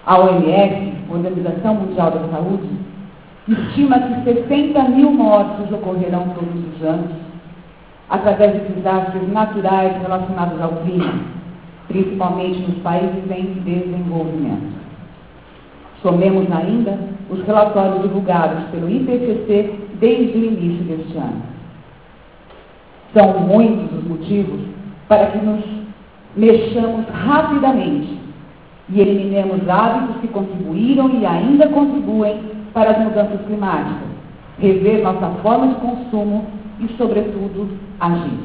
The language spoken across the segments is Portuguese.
A OMS, Organização Mundial da Saúde, estima que 60 mil mortes ocorrerão todos os anos através de desastres naturais relacionados ao clima, principalmente nos países em desenvolvimento. Somemos ainda os relatórios divulgados pelo IPCC desde o início deste ano. São muitos os motivos para que nos mexamos rapidamente e eliminemos hábitos que contribuíram e ainda contribuem para as mudanças climáticas, rever nossa forma de consumo e, sobretudo, agir.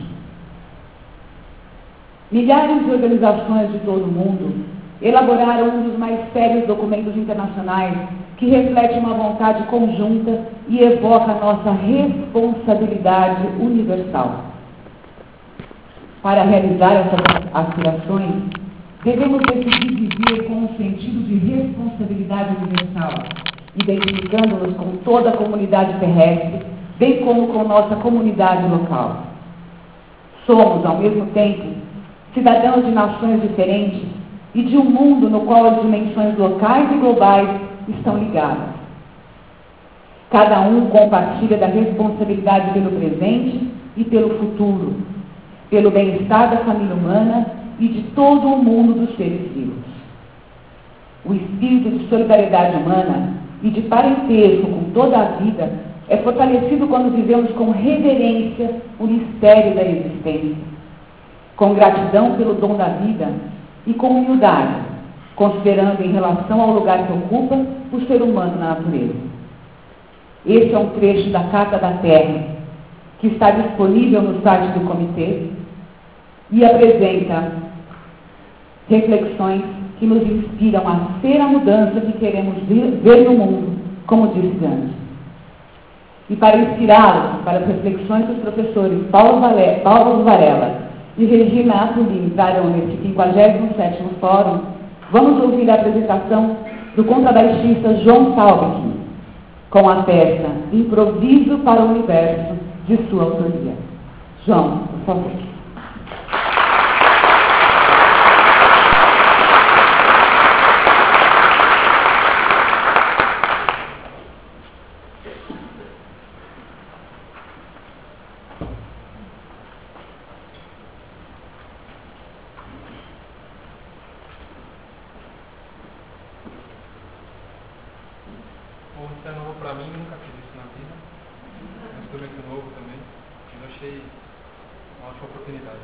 Milhares de organizações de todo o mundo elaboraram um dos mais sérios documentos internacionais que reflete uma vontade conjunta e evoca nossa responsabilidade universal. Para realizar essas aspirações, devemos decidir viver com um sentido de responsabilidade universal, identificando-nos com toda a comunidade terrestre, bem como com nossa comunidade local. Somos, ao mesmo tempo, cidadãos de nações diferentes e de um mundo no qual as dimensões locais e globais estão ligadas. Cada um compartilha da responsabilidade pelo presente e pelo futuro, pelo bem-estar da família humana e de todo o mundo dos seres vivos. O espírito de solidariedade humana e de parentesco com toda a vida é fortalecido quando vivemos com reverência o mistério da existência, com gratidão pelo dom da vida e com humildade, considerando em relação ao lugar que ocupa o ser humano na natureza. Este é um trecho da Carta da Terra, que está disponível no site do Comitê e apresenta reflexões que nos inspiram a ser a mudança que queremos ver no mundo, como disse Gandhi. E para inspirá-los para as reflexões dos professores Paulo Varela e Regina Atulin entraram nesse 57º Fórum, vamos ouvir a apresentação do contrabaixista João Taubek, com a peça Improviso para o Universo, de sua autoria. João, por favor. Isso é novo para mim, nunca fiz isso na vida. É um instrumento novo também, mas achei uma ótima oportunidade.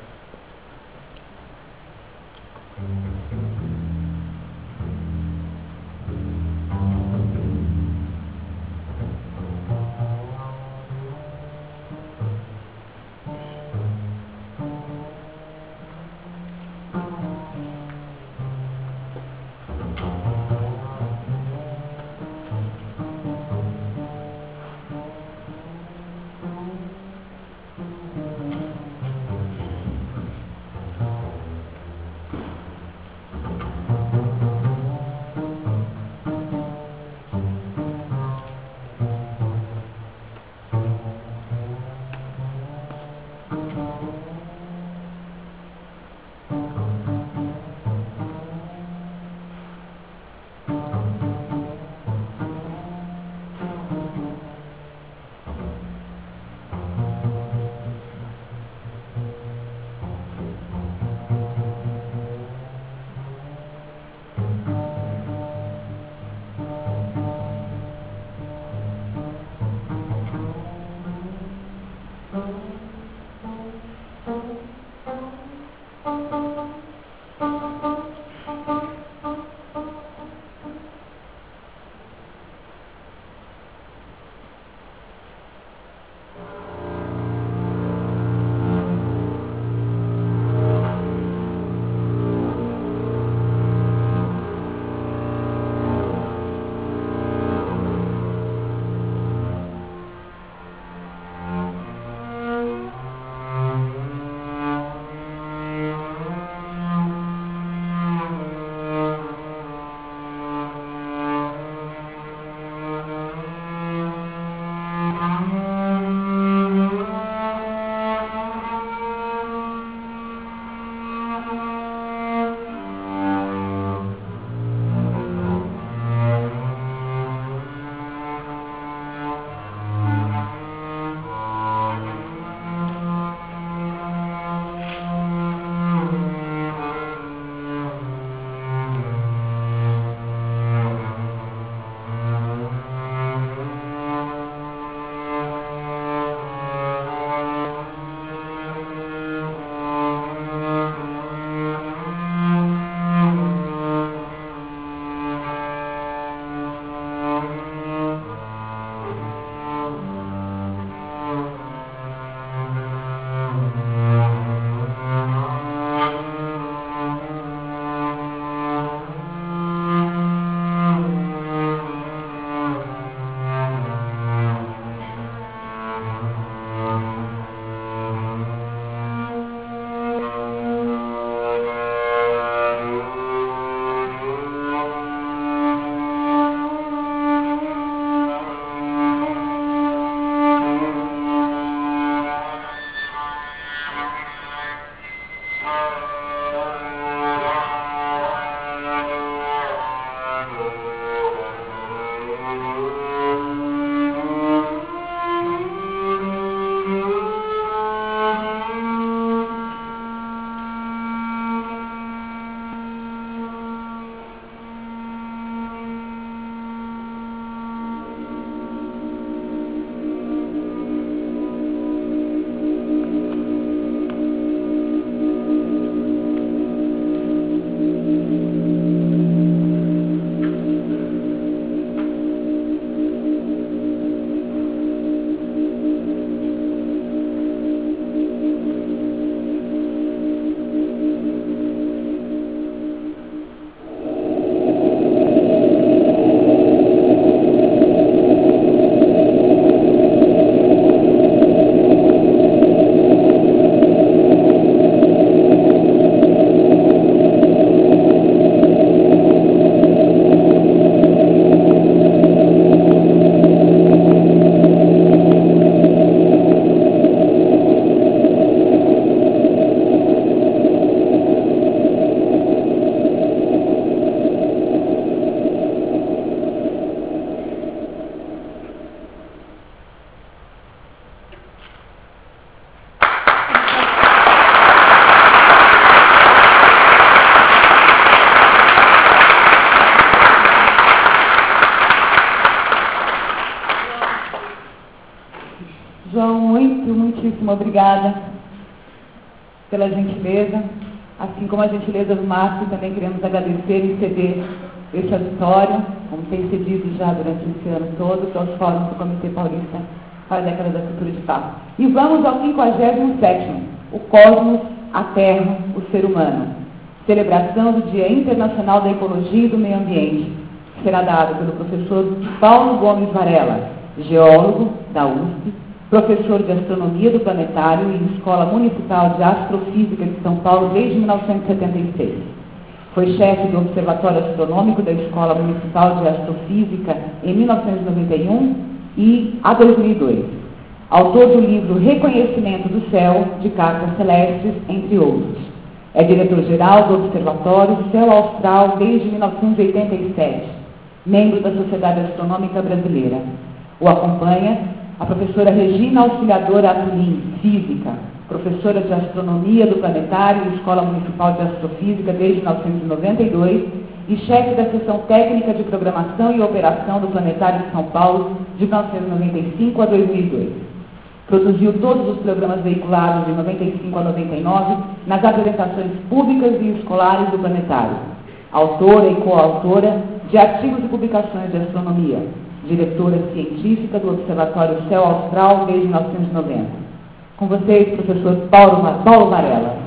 muitíssimo obrigada pela gentileza, assim como a gentileza do Márcio, também queremos agradecer e ceder esse auditório, como tem cedido já durante esse ano todo, para os fóruns do Comitê Paulista para a Década da Cultura de Paz. E vamos ao 57º, o Cosmos, a Terra, o Ser Humano, celebração do Dia Internacional da Ecologia e do Meio Ambiente, que será dado pelo professor Paulo Gomes Varela, geólogo da USP, professor de Astronomia do Planetário e Escola Municipal de Astrofísica de São Paulo desde 1976. Foi chefe do Observatório Astronômico da Escola Municipal de Astrofísica em 1991 e a 2002. Autor do livro Reconhecimento do Céu, de Cartas Celestes, entre outros. É diretor-geral do Observatório Céu Austral desde 1987, membro da Sociedade Astronômica Brasileira. O acompanha a professora Regina Auxiliadora Atulin, Física, professora de Astronomia do Planetário e Escola Municipal de Astrofísica desde 1992 e chefe da Seção Técnica de Programação e Operação do Planetário de São Paulo de 1995 a 2002. Produziu todos os programas veiculados de 95 a 99 nas apresentações públicas e escolares do Planetário. Autora e coautora de artigos e publicações de astronomia. Diretora científica do Observatório Céu Austral desde 1990. Com vocês, professor Paulo Varela.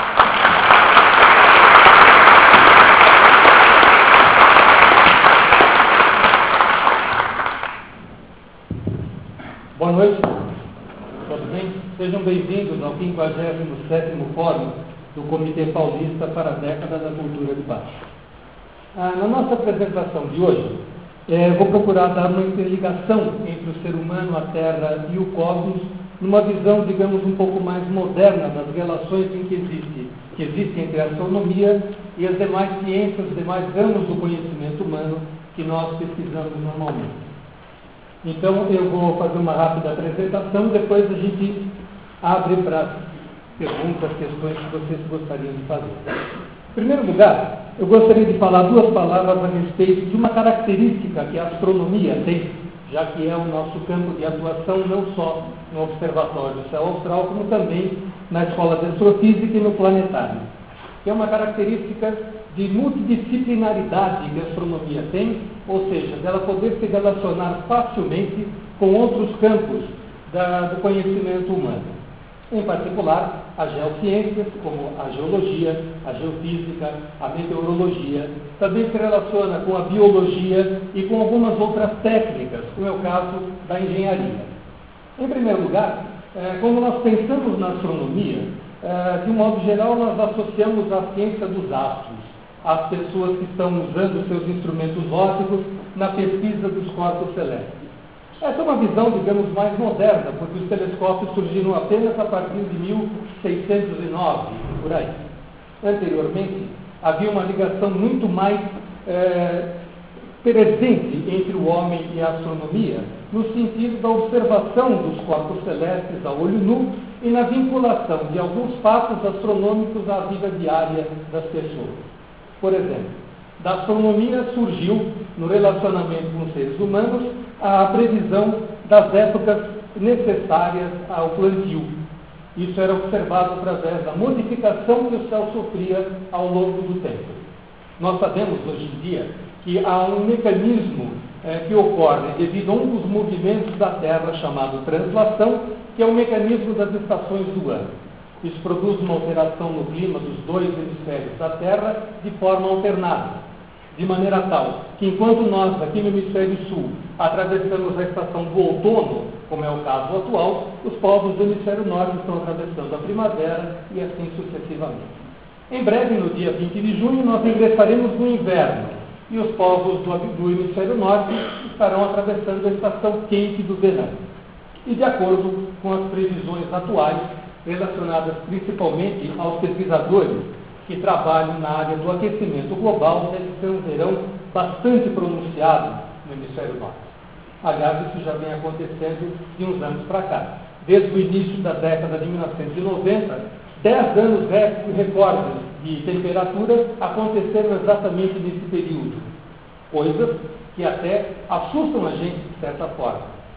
Boa noite, tudo bem? Sejam bem-vindos ao 57º Fórum do Comitê Paulista para a Década da Cultura de Paz. Na nossa apresentação de hoje, vou procurar dar uma interligação entre o ser humano, a Terra e o cosmos, numa visão, digamos, um pouco mais moderna das relações que existem entre a astronomia e as demais ciências, os demais ramos do conhecimento humano que nós pesquisamos normalmente. Então, eu vou fazer uma rápida apresentação, depois a gente abre para perguntas, questões que vocês gostariam de fazer. Em primeiro lugar, eu gostaria de falar duas palavras a respeito de uma característica que a astronomia tem, já que é o nosso campo de atuação não só no Observatório Céu Austral, como também na Escola de Astrofísica e no Planetário. Que é uma característica de multidisciplinaridade que a astronomia tem, ou seja, dela poder se relacionar facilmente com outros campos do conhecimento humano. Em particular, as geociências, como a geologia, a geofísica, a meteorologia, também se relaciona com a biologia e com algumas outras técnicas, como é o caso da engenharia. Em primeiro lugar, quando nós pensamos na astronomia, de um modo geral, nós associamos a ciência dos astros, às pessoas que estão usando seus instrumentos ópticos na pesquisa dos corpos celestes. Essa é uma visão, digamos, mais moderna, porque os telescópios surgiram apenas a partir de 1609, por aí. Anteriormente, havia uma ligação muito mais presente entre o homem e a astronomia, no sentido da observação dos corpos celestes a olho nu e na vinculação de alguns fatos astronômicos à vida diária das pessoas. Por exemplo, da astronomia surgiu, no relacionamento com os seres humanos, a previsão das épocas necessárias ao plantio. Isso era observado através da modificação que o céu sofria ao longo do tempo. Nós sabemos hoje em dia que há um mecanismo que ocorre devido a um dos movimentos da Terra chamado translação, que é o mecanismo das estações do ano. Isso produz uma alteração no clima dos dois hemisférios da Terra de forma alternada. De maneira tal que, enquanto nós, aqui no hemisfério sul, atravessamos a estação do outono, como é o caso atual, os povos do hemisfério norte estão atravessando a primavera e assim sucessivamente. Em breve, no dia 20 de junho, nós ingressaremos no inverno e os povos do hemisfério norte estarão atravessando a estação quente do verão. E de acordo com as previsões atuais, relacionadas principalmente aos pesquisadores que trabalham na área do aquecimento global, deve ser um verão bastante pronunciado no hemisfério norte. Aliás, isso já vem acontecendo de uns anos para cá. Desde o início da década de 1990, 10 anos recordes de temperatura aconteceram exatamente nesse período. Coisas que até assustam a gente, de certa forma.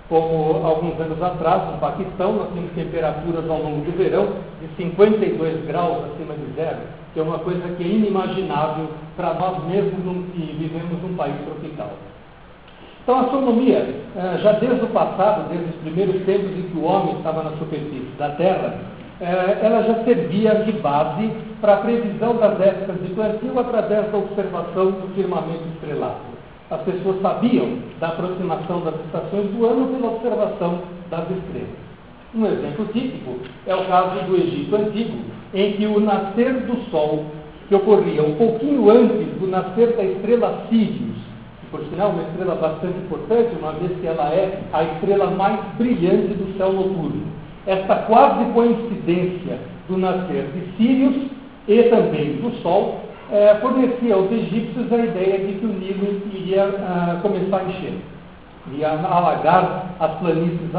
como alguns anos atrás, no Paquistão, nós temos temperaturas ao longo do verão de 52 graus acima de zero, que é uma coisa que é inimaginável para nós mesmos que vivemos num país tropical. Então, a astronomia, já desde o passado, desde os primeiros tempos em que o homem estava na superfície da Terra, ela já servia de base para a previsão das épocas de plantio através da observação do firmamento estrelado. As pessoas sabiam da aproximação das estações do ano pela observação das estrelas. Um exemplo típico é o caso do Egito Antigo, em que o nascer do Sol, que ocorria um pouquinho antes do nascer da estrela Sírius, por sinal, uma estrela bastante importante, uma vez que ela é a estrela mais brilhante do céu noturno. Esta quase coincidência do nascer de Sírius e também do Sol fornecia aos egípcios a ideia de que o Nilo iria começar a encher, ia alagar as planícies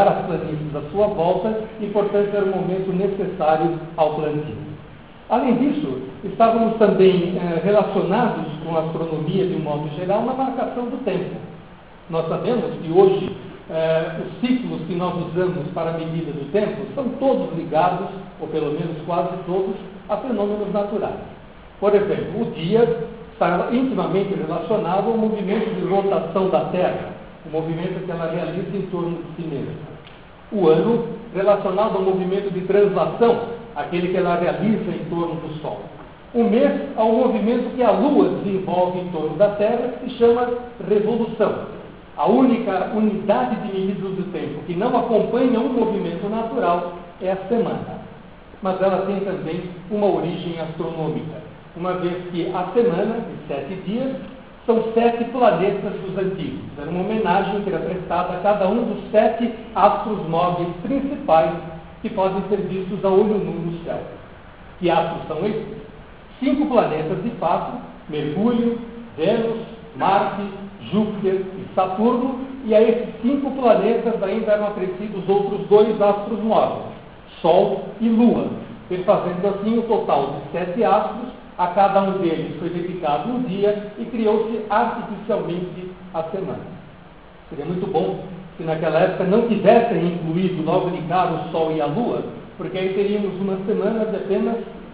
à sua volta e, portanto, era o momento necessário ao plantio. Além disso, estávamos também relacionados com a astronomia de um modo geral na marcação do tempo. Nós sabemos que hoje os ciclos que nós usamos para a medida do tempo são todos ligados, ou pelo menos quase todos, a fenômenos naturais. Por exemplo, o dia está intimamente relacionado ao movimento de rotação da Terra, o movimento que ela realiza em torno de si mesma. O ano relacionado ao movimento de translação, aquele que ela realiza em torno do Sol. O mês ao movimento que a Lua desenvolve em torno da Terra, que se chama revolução. A única unidade de medida do tempo que não acompanha um movimento natural é a semana. Mas ela tem também uma origem astronômica, uma vez que a semana, de 7 dias, são 7 planetas dos antigos. Era uma homenagem que era prestada a cada um dos 7 astros móveis principais que podem ser vistos a olho nu no céu. Que astros são esses? 5 planetas de fato: Mercúrio, Vênus, Marte, Júpiter e Saturno, e a esses 5 planetas ainda eram acrescidos outros 2 astros móveis, Sol e Lua, fazendo assim o total de 7 astros. A cada um deles foi dedicado um dia e criou-se artificialmente a semana. Seria muito bom se naquela época não tivessem incluído logo de cara o Sol e a Lua, porque aí teríamos uma semana de apenas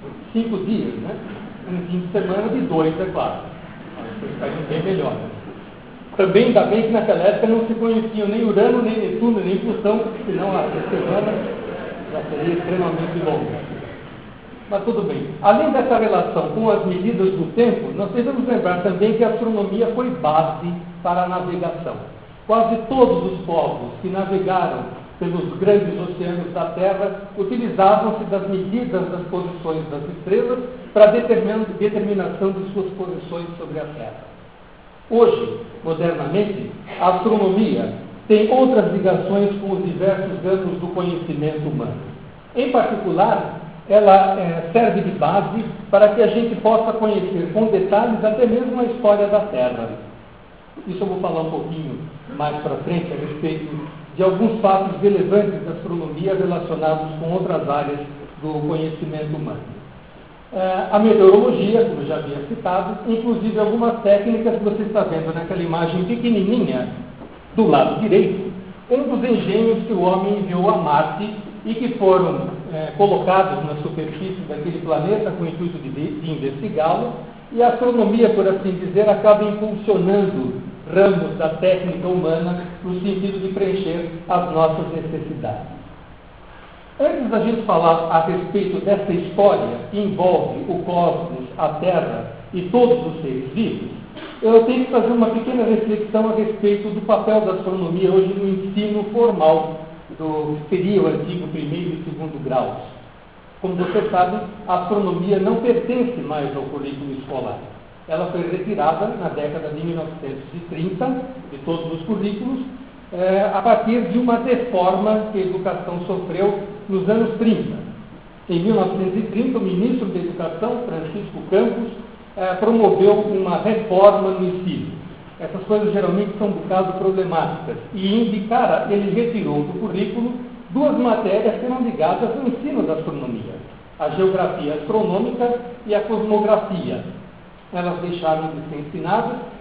5 dias, né? Um fim de semana de 2, é claro. Isso ficaria bem melhor. Também ainda bem que naquela época não se conheciam nem Urano, nem Netuno, nem Plutão, senão a semana já seria extremamente longa. Mas tudo bem. Além dessa relação com as medidas do tempo, nós devemos lembrar também que a astronomia foi base para a navegação. Quase todos os povos que navegaram pelos grandes oceanos da Terra utilizavam-se das medidas das posições das estrelas para a determinação de suas posições sobre a Terra. Hoje, modernamente, a astronomia tem outras ligações com os diversos ramos do conhecimento humano. Em particular, ela serve de base para que a gente possa conhecer com detalhes até mesmo a história da Terra. Isso eu vou falar um pouquinho mais para frente a respeito de alguns fatos relevantes da astronomia relacionados com outras áreas do conhecimento humano. A meteorologia, como eu já havia citado, inclusive algumas técnicas que você está vendo naquela imagem pequenininha do lado direito, um dos engenhos que o homem enviou a Marte e que foram colocados na superfície daquele planeta com o intuito de investigá-lo, e a astronomia, por assim dizer, acaba impulsionando ramos da técnica humana no sentido de preencher as nossas necessidades. Antes da gente falar a respeito dessa história que envolve o cosmos, a Terra e todos os seres vivos, eu tenho que fazer uma pequena reflexão a respeito do papel da astronomia hoje no ensino formal do que seria o antigo primeiro e segundo graus. Como você sabe, a astronomia não pertence mais ao currículo escolar. Ela foi retirada na década de 1930 de todos os currículos, a partir de uma reforma que a educação sofreu nos anos 30. Em 1930, o ministro da Educação, Francisco Campos, promoveu uma reforma no ensino. Essas coisas geralmente são um bocado problemáticas. E ele retirou do currículo 2 matérias que eram ligadas ao ensino da astronomia: a geografia astronômica e a cosmografia. Elas deixaram de ser ensinadas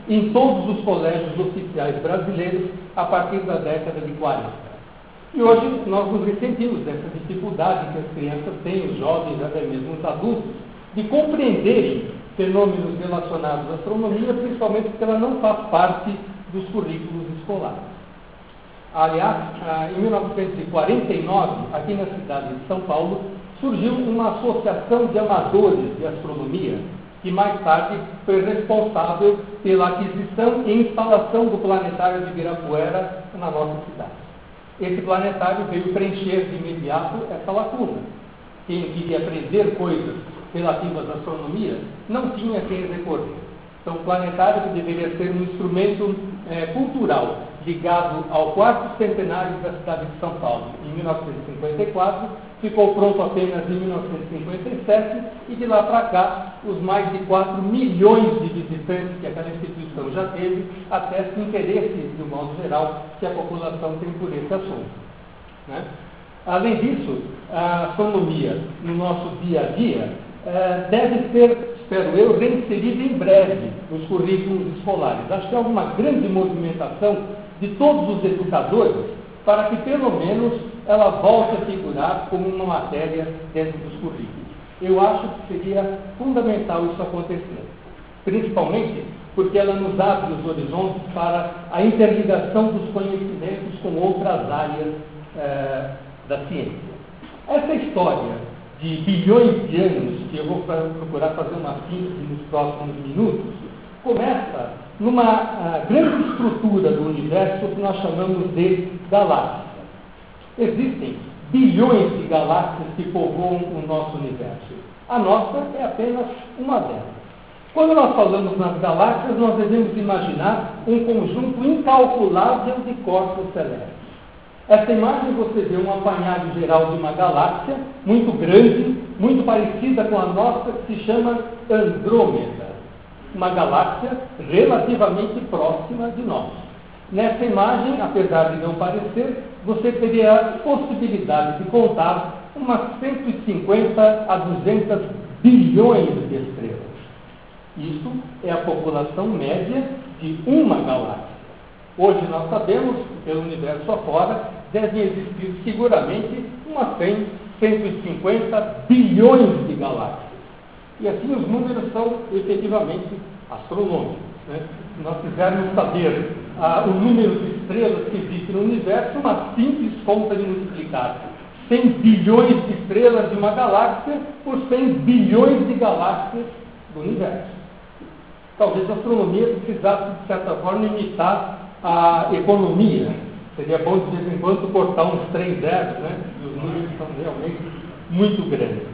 em todos os colégios oficiais brasileiros a partir da década de 40. E hoje nós nos ressentimos dessa dificuldade que as crianças têm, os jovens, até mesmo os adultos, de compreenderem fenômenos relacionados à astronomia, principalmente porque ela não faz parte dos currículos escolares. Aliás, em 1949, aqui na cidade de São Paulo, surgiu uma associação de amadores de astronomia, que mais tarde foi responsável pela aquisição e instalação do planetário de Ibirapuera na nossa cidade. Esse planetário veio preencher de imediato essa lacuna. Quem queria aprender coisas relativas à astronomia não tinha quem recorrer. Então, o planetário, que deveria ser um instrumento cultural ligado ao 4º centenário da cidade de São Paulo, em 1954, ficou pronto apenas em 1957 e de lá para cá, os mais de 4 milhões de visitantes que aquela instituição já teve, atestam interesse, de um modo geral, que a população tem por esse assunto. Né? Além disso, a astronomia no nosso dia a dia deve ser, espero eu, reinserida em breve nos currículos escolares. Acho que há uma grande movimentação de todos os educadores para que, pelo menos, ela volte a figurar como uma matéria dentro dos currículos. Eu acho que seria fundamental isso acontecer, principalmente porque ela nos abre os horizontes para a interligação dos conhecimentos com outras áreas da ciência. Essa história de bilhões de anos, que eu vou procurar fazer uma síntese nos próximos minutos, começa numa grande estrutura do universo que nós chamamos de galáxia. Existem bilhões de galáxias que povoam o nosso universo. A nossa é apenas uma delas. Quando nós falamos nas galáxias, nós devemos imaginar um conjunto incalculável de corpos celestes. Essa imagem você vê um apanhado geral de uma galáxia muito grande, muito parecida com a nossa, que se chama Andrômeda. Uma galáxia relativamente próxima de nós. Nessa imagem, apesar de não parecer, você teria a possibilidade de contar umas 150 a 200 bilhões de estrelas. Isso é a população média de uma galáxia. Hoje nós sabemos que pelo universo afora devem existir seguramente umas 100, 150 bilhões de galáxias. E assim os números são efetivamente astronômicos. Né? Se nós quisermos saber o número de estrelas que existem no universo, uma simples conta de multiplicar 100 bilhões de estrelas de uma galáxia por 100 bilhões de galáxias do universo. Talvez a astronomia precisasse, de certa forma, imitar a economia. Seria bom, de vez em quando, cortar uns 3 zeros, né? E os números são realmente muito grandes.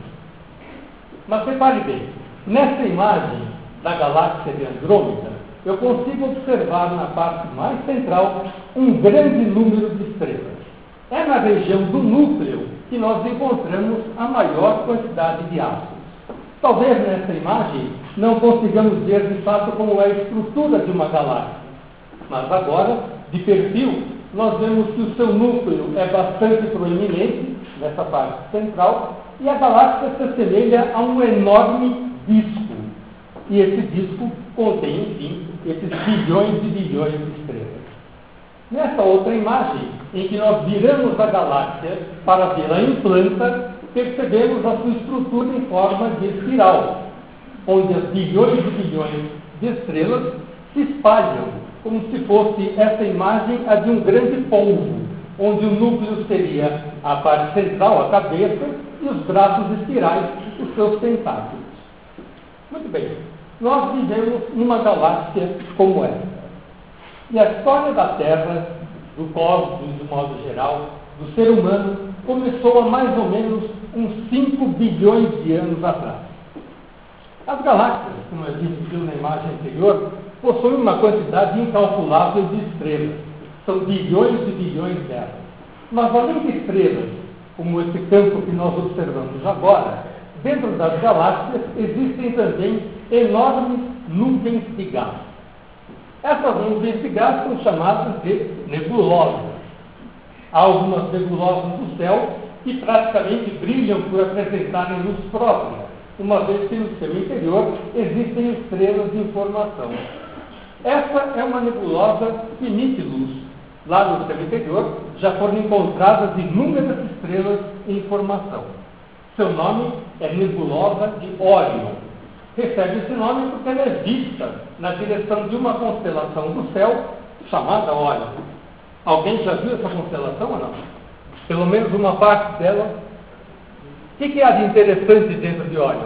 Mas repare bem, nessa imagem da galáxia de Andrômeda, eu consigo observar na parte mais central um grande número de estrelas. É na região do núcleo que nós encontramos a maior quantidade de átomos. Talvez nessa imagem não consigamos ver de fato como é a estrutura de uma galáxia, mas agora, de perfil, nós vemos que o seu núcleo é bastante proeminente, nessa parte central, e a galáxia se assemelha a um enorme disco. E esse disco contém, enfim, esses bilhões de bilhões de estrelas. Nessa outra imagem, em que nós viramos a galáxia para vê-la em planta, percebemos a sua estrutura em forma de espiral, onde as bilhões e bilhões de estrelas se espalham, como se fosse essa imagem a de um grande polvo, onde o núcleo seria a parte central, a cabeça, e os braços espirais, os seus tentáculos. Muito bem, nós vivemos numa galáxia como essa. E a história da Terra, do cosmos, de modo geral, do ser humano, começou há mais ou menos uns 5 bilhões de anos atrás. As galáxias, como a gente viu na imagem anterior, possuem uma quantidade incalculável de estrelas. São bilhões e bilhões delas. Mas além de estrelas, como esse campo que nós observamos agora, dentro das galáxias existem também enormes nuvens de gás. Essas nuvens de gás são chamadas de nebulosas. Há algumas nebulosas do céu que praticamente brilham por apresentarem luz própria, uma vez que no seu interior existem estrelas de formação. Essa é uma nebulosa que emite luz. Lá no seu interior já foram encontradas inúmeras estrelas em formação. Seu nome é nebulosa de Órion. Recebe esse nome porque ela é vista na direção de uma constelação do céu chamada Órion. Alguém já viu essa constelação ou não? Pelo menos uma parte dela. O que há de interessante dentro de Órion?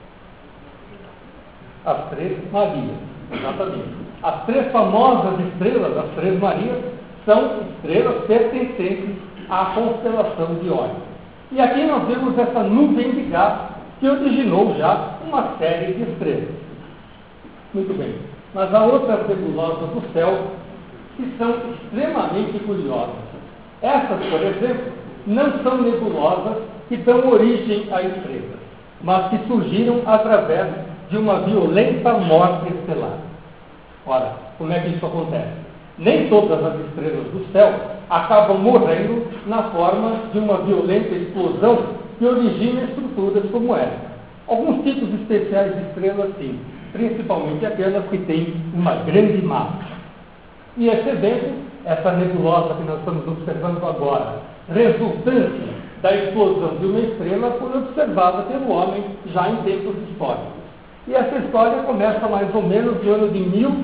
As Três Marias, exatamente. As três famosas estrelas, as Três Marias, são estrelas pertencentes à constelação de Órion. E aqui nós vemos essa nuvem de gás que originou já uma série de estrelas. Muito bem. Mas há outras nebulosas do céu que são extremamente curiosas. Essas, por exemplo, não são nebulosas que dão origem a estrelas, mas que surgiram através de uma violenta morte estelar. Ora, como é que isso acontece? Nem todas as estrelas do céu acabam morrendo na forma de uma violenta explosão que origina estruturas como essa. Alguns tipos especiais de estrelas, sim, principalmente aquelas que têm uma grande massa. E esse evento, essa nebulosa que nós estamos observando agora, resultante da explosão de uma estrela, foi observada pelo homem já em tempos históricos. E essa história começa mais ou menos no ano de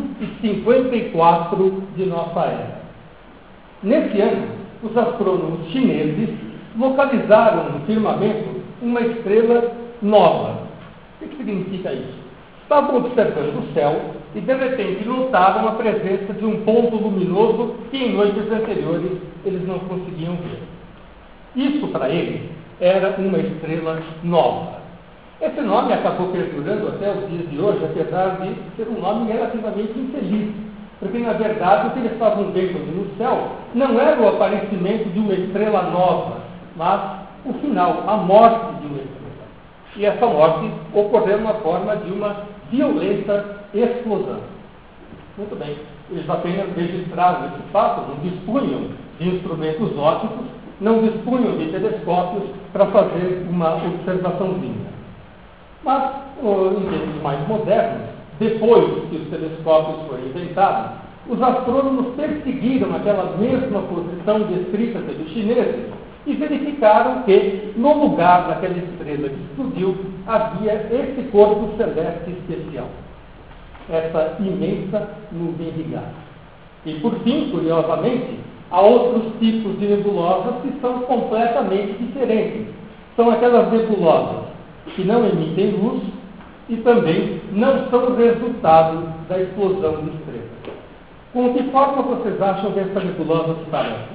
1054 de nossa era. Nesse ano, os astrônomos chineses localizaram no firmamento uma estrela nova. O que significa isso? Estavam observando o céu e, de repente, notaram a presença de um ponto luminoso que em noites anteriores eles não conseguiam ver. Isso, para eles, era uma estrela nova. Esse nome acabou perdurando até os dias de hoje, apesar de ser um nome relativamente infeliz, porque, na verdade, o que eles estavam vendo no céu não era o aparecimento de uma estrela nova, mas o final, a morte de uma estrela. E essa morte ocorreu na forma de uma violenta explosão. Muito bem, eles apenas registraram esse fato, não dispunham de instrumentos ópticos, não dispunham de telescópios para fazer uma observaçãozinha. Mas, em tempos mais modernos, depois que os telescópios foram inventados, os astrônomos perseguiram aquela mesma posição descrita pelos chineses e verificaram que, no lugar daquela estrela que explodiu, havia esse corpo celeste especial, essa imensa nuvem de gás. E, por fim, curiosamente, há outros tipos de nebulosas que são completamente diferentes. São aquelas nebulosas que não emitem luz e também não são resultado da explosão de estrelas. Com que forma vocês acham que essa nebulosa se parece?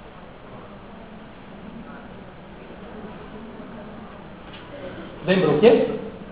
Lembra o quê?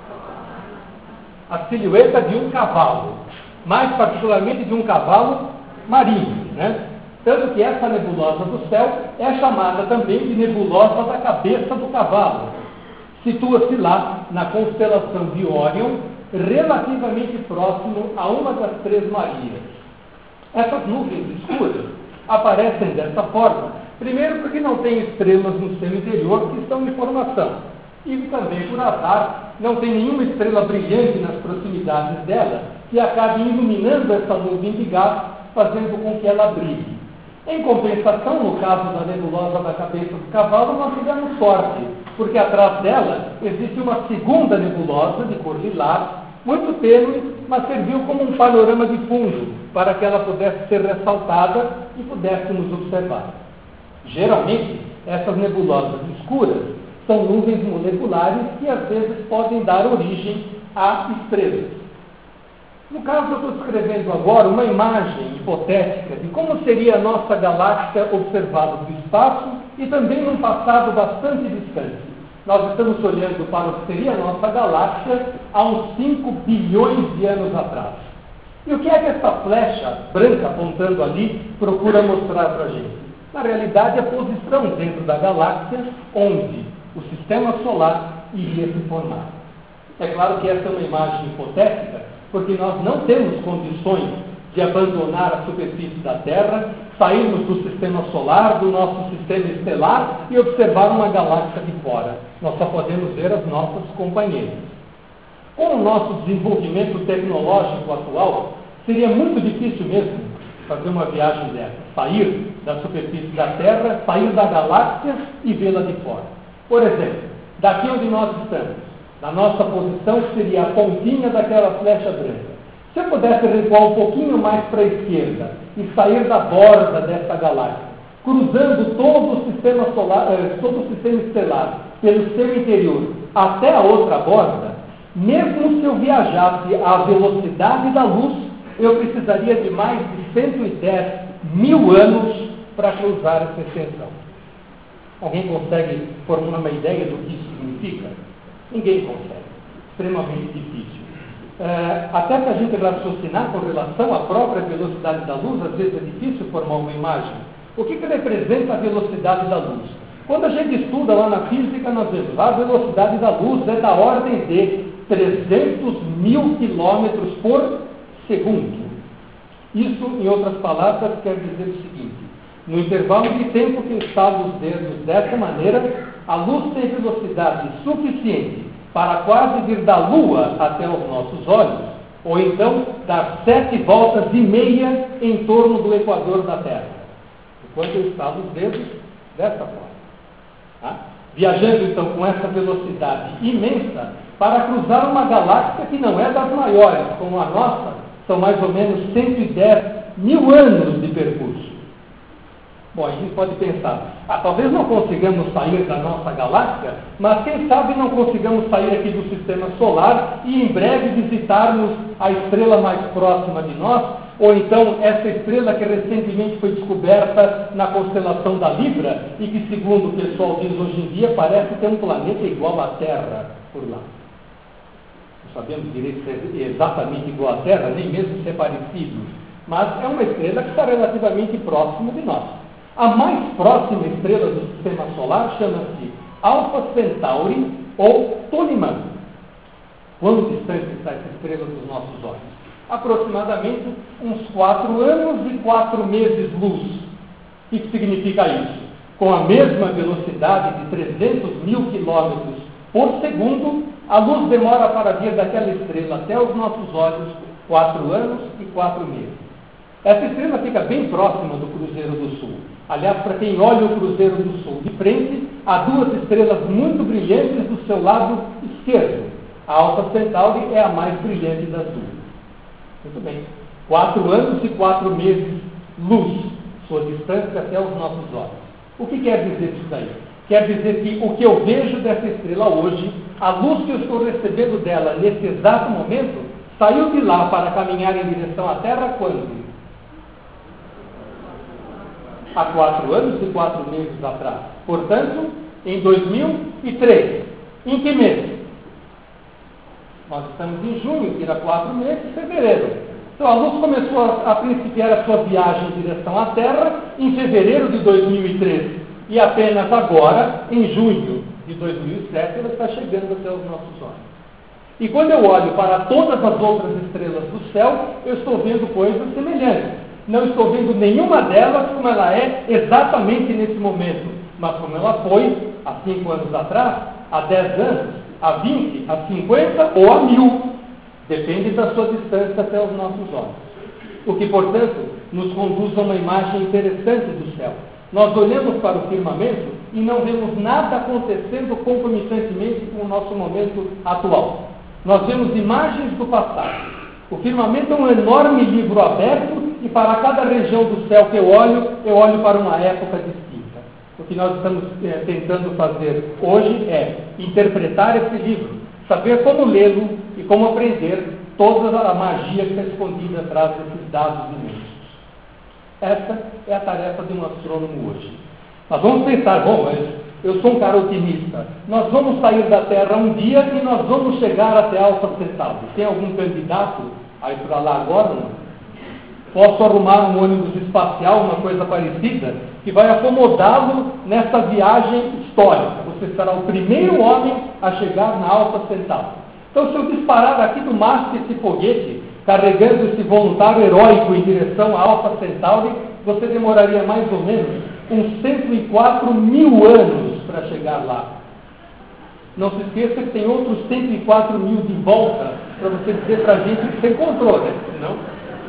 A silhueta de um cavalo, mais particularmente de um cavalo marinho, né? Tanto que essa nebulosa do céu é chamada também de nebulosa da cabeça do cavalo. Situa-se lá na constelação de Órion, relativamente próximo a uma das Três Marias. Essas nuvens escuras aparecem dessa forma, primeiro porque não tem estrelas no seu interior que estão em formação, e também, por azar, não tem nenhuma estrela brilhante nas proximidades dela que acabe iluminando essa nuvem de gás, fazendo com que ela brilhe. Em compensação, no caso da nebulosa da cabeça do cavalo, nós tivemos sorte, porque atrás dela existe uma segunda nebulosa de cor lilás, muito tênue, mas serviu como um panorama de fundo, para que ela pudesse ser ressaltada e pudéssemos observar. Geralmente, essas nebulosas escuras são nuvens moleculares que às vezes podem dar origem a estrelas. No caso, eu estou descrevendo agora uma imagem hipotética de como seria a nossa galáxia observada do espaço e também num passado bastante distante. Nós estamos olhando para o que seria a nossa galáxia há uns 5 bilhões de anos atrás. E o que é que essa flecha branca apontando ali procura mostrar para a gente? Na realidade, a posição dentro da galáxia onde o sistema solar iria se formar. É claro que essa é uma imagem hipotética, porque nós não temos condições de abandonar a superfície da Terra, sairmos do sistema solar, do nosso sistema estelar e observar uma galáxia de fora. Nós só podemos ver as nossas companheiras. Com o nosso desenvolvimento tecnológico atual, Seria muito difícil mesmo fazer uma viagem dessa, sair da superfície da Terra, sair da galáxia e vê-la de fora. Por exemplo, daqui onde nós estamos, na nossa posição seria a pontinha daquela flecha branca. Se eu pudesse recuar um pouquinho mais para a esquerda e sair da borda dessa galáxia, cruzando todo o sistema solar, todo o sistema estelar pelo seu interior até a outra borda, mesmo se eu viajasse à velocidade da luz, eu precisaria de mais de 110 mil anos para cruzar essa extensão. Alguém consegue formar uma ideia do que isso significa? Ninguém consegue. Extremamente difícil. Até para a gente raciocinar com relação à própria velocidade da luz, às vezes é difícil formar uma imagem. O que representa a velocidade da luz? Quando a gente estuda lá na física, nós vemos a velocidade da luz é da ordem de 300 mil quilômetros por segundo. Isso, em outras palavras, quer dizer o seguinte: no intervalo de tempo que eu estalo os dedos dessa maneira, a luz tem velocidade suficiente para quase vir da Lua até os nossos olhos, ou então dar 7 voltas e meia em torno do equador da Terra. Enquanto eu estalo os dedos dessa forma. Tá? Viajando então com essa velocidade imensa para cruzar uma galáxia que não é das maiores, como a nossa, são mais ou menos 110 mil anos de percurso. Bom, a gente pode pensar, talvez não consigamos sair da nossa galáxia, mas quem sabe não consigamos sair aqui do sistema solar e em breve visitarmos a estrela mais próxima de nós, ou então essa estrela que recentemente foi descoberta na constelação da Libra e que, segundo o pessoal diz hoje em dia, parece ter um planeta igual à Terra por lá. Não sabemos direito se é exatamente igual à Terra, nem mesmo se é parecido, mas é uma estrela que está relativamente próxima de nós. A mais próxima estrela do sistema solar chama-se Alpha Centauri ou Toliman. Quão distante está essa estrela dos nossos olhos? Aproximadamente uns 4 anos e 4 meses luz. O que significa isso? Com a mesma velocidade de 300 mil quilômetros por segundo, a luz demora para vir daquela estrela até os nossos olhos 4 anos e 4 meses. Essa estrela fica bem próxima do Cruzeiro do Sul. Aliás, para quem olha o Cruzeiro do Sul de frente, há 2 estrelas muito brilhantes do seu lado esquerdo. A Alpha Centauri é a mais brilhante das 2. Muito bem. 4 anos e 4 meses luz, sua distância até os nossos olhos. O que quer dizer isso daí? Quer dizer que o que eu vejo dessa estrela hoje, a luz que eu estou recebendo dela nesse exato momento, saiu de lá para caminhar em direção à Terra quando? Há 4 anos e 4 meses atrás. Portanto, em 2003. Em que mês? Nós estamos em junho, tira 4 meses, fevereiro. Então a luz começou a principiar a sua viagem em direção à Terra em fevereiro de 2003. E apenas agora, em junho de 2007, ela está chegando até os nossos olhos. E quando eu olho para todas as outras estrelas do céu, eu estou vendo coisas semelhantes. Não estou vendo nenhuma delas como ela é exatamente nesse momento, mas como ela foi há 5 anos atrás, há 10 anos, há 20, há 50 ou há 1000. Depende da sua distância até os nossos olhos. O que, portanto, nos conduz a uma imagem interessante do céu. Nós olhamos para o firmamento e não vemos nada acontecendo concomitantemente com o nosso momento atual. Nós vemos imagens do passado. O firmamento é um enorme livro aberto e para cada região do céu que eu olho para uma época distinta. O que nós estamos tentando fazer hoje é interpretar esse livro, saber como lê-lo e como aprender toda a magia que está escondida atrás desses dados imensos. Essa é a tarefa de um astrônomo hoje. Nós vamos pensar, bom, mas eu sou um cara otimista. Nós vamos sair da Terra um dia e nós vamos chegar até Alpha Centauri. Tem algum candidato a ir para lá agora? Não? Posso arrumar um ônibus espacial, uma coisa parecida, que vai acomodá-lo nessa viagem histórica. Você será o primeiro homem a chegar na Alpha Centauri. Então, se eu disparar aqui do mastro esse foguete, carregando esse voluntário heróico em direção à Alpha Centauri, você demoraria mais ou menos uns 104 mil anos para chegar lá. Não se esqueça que tem outros 104 mil de volta para você dizer para a gente que você encontrou, né? Senão,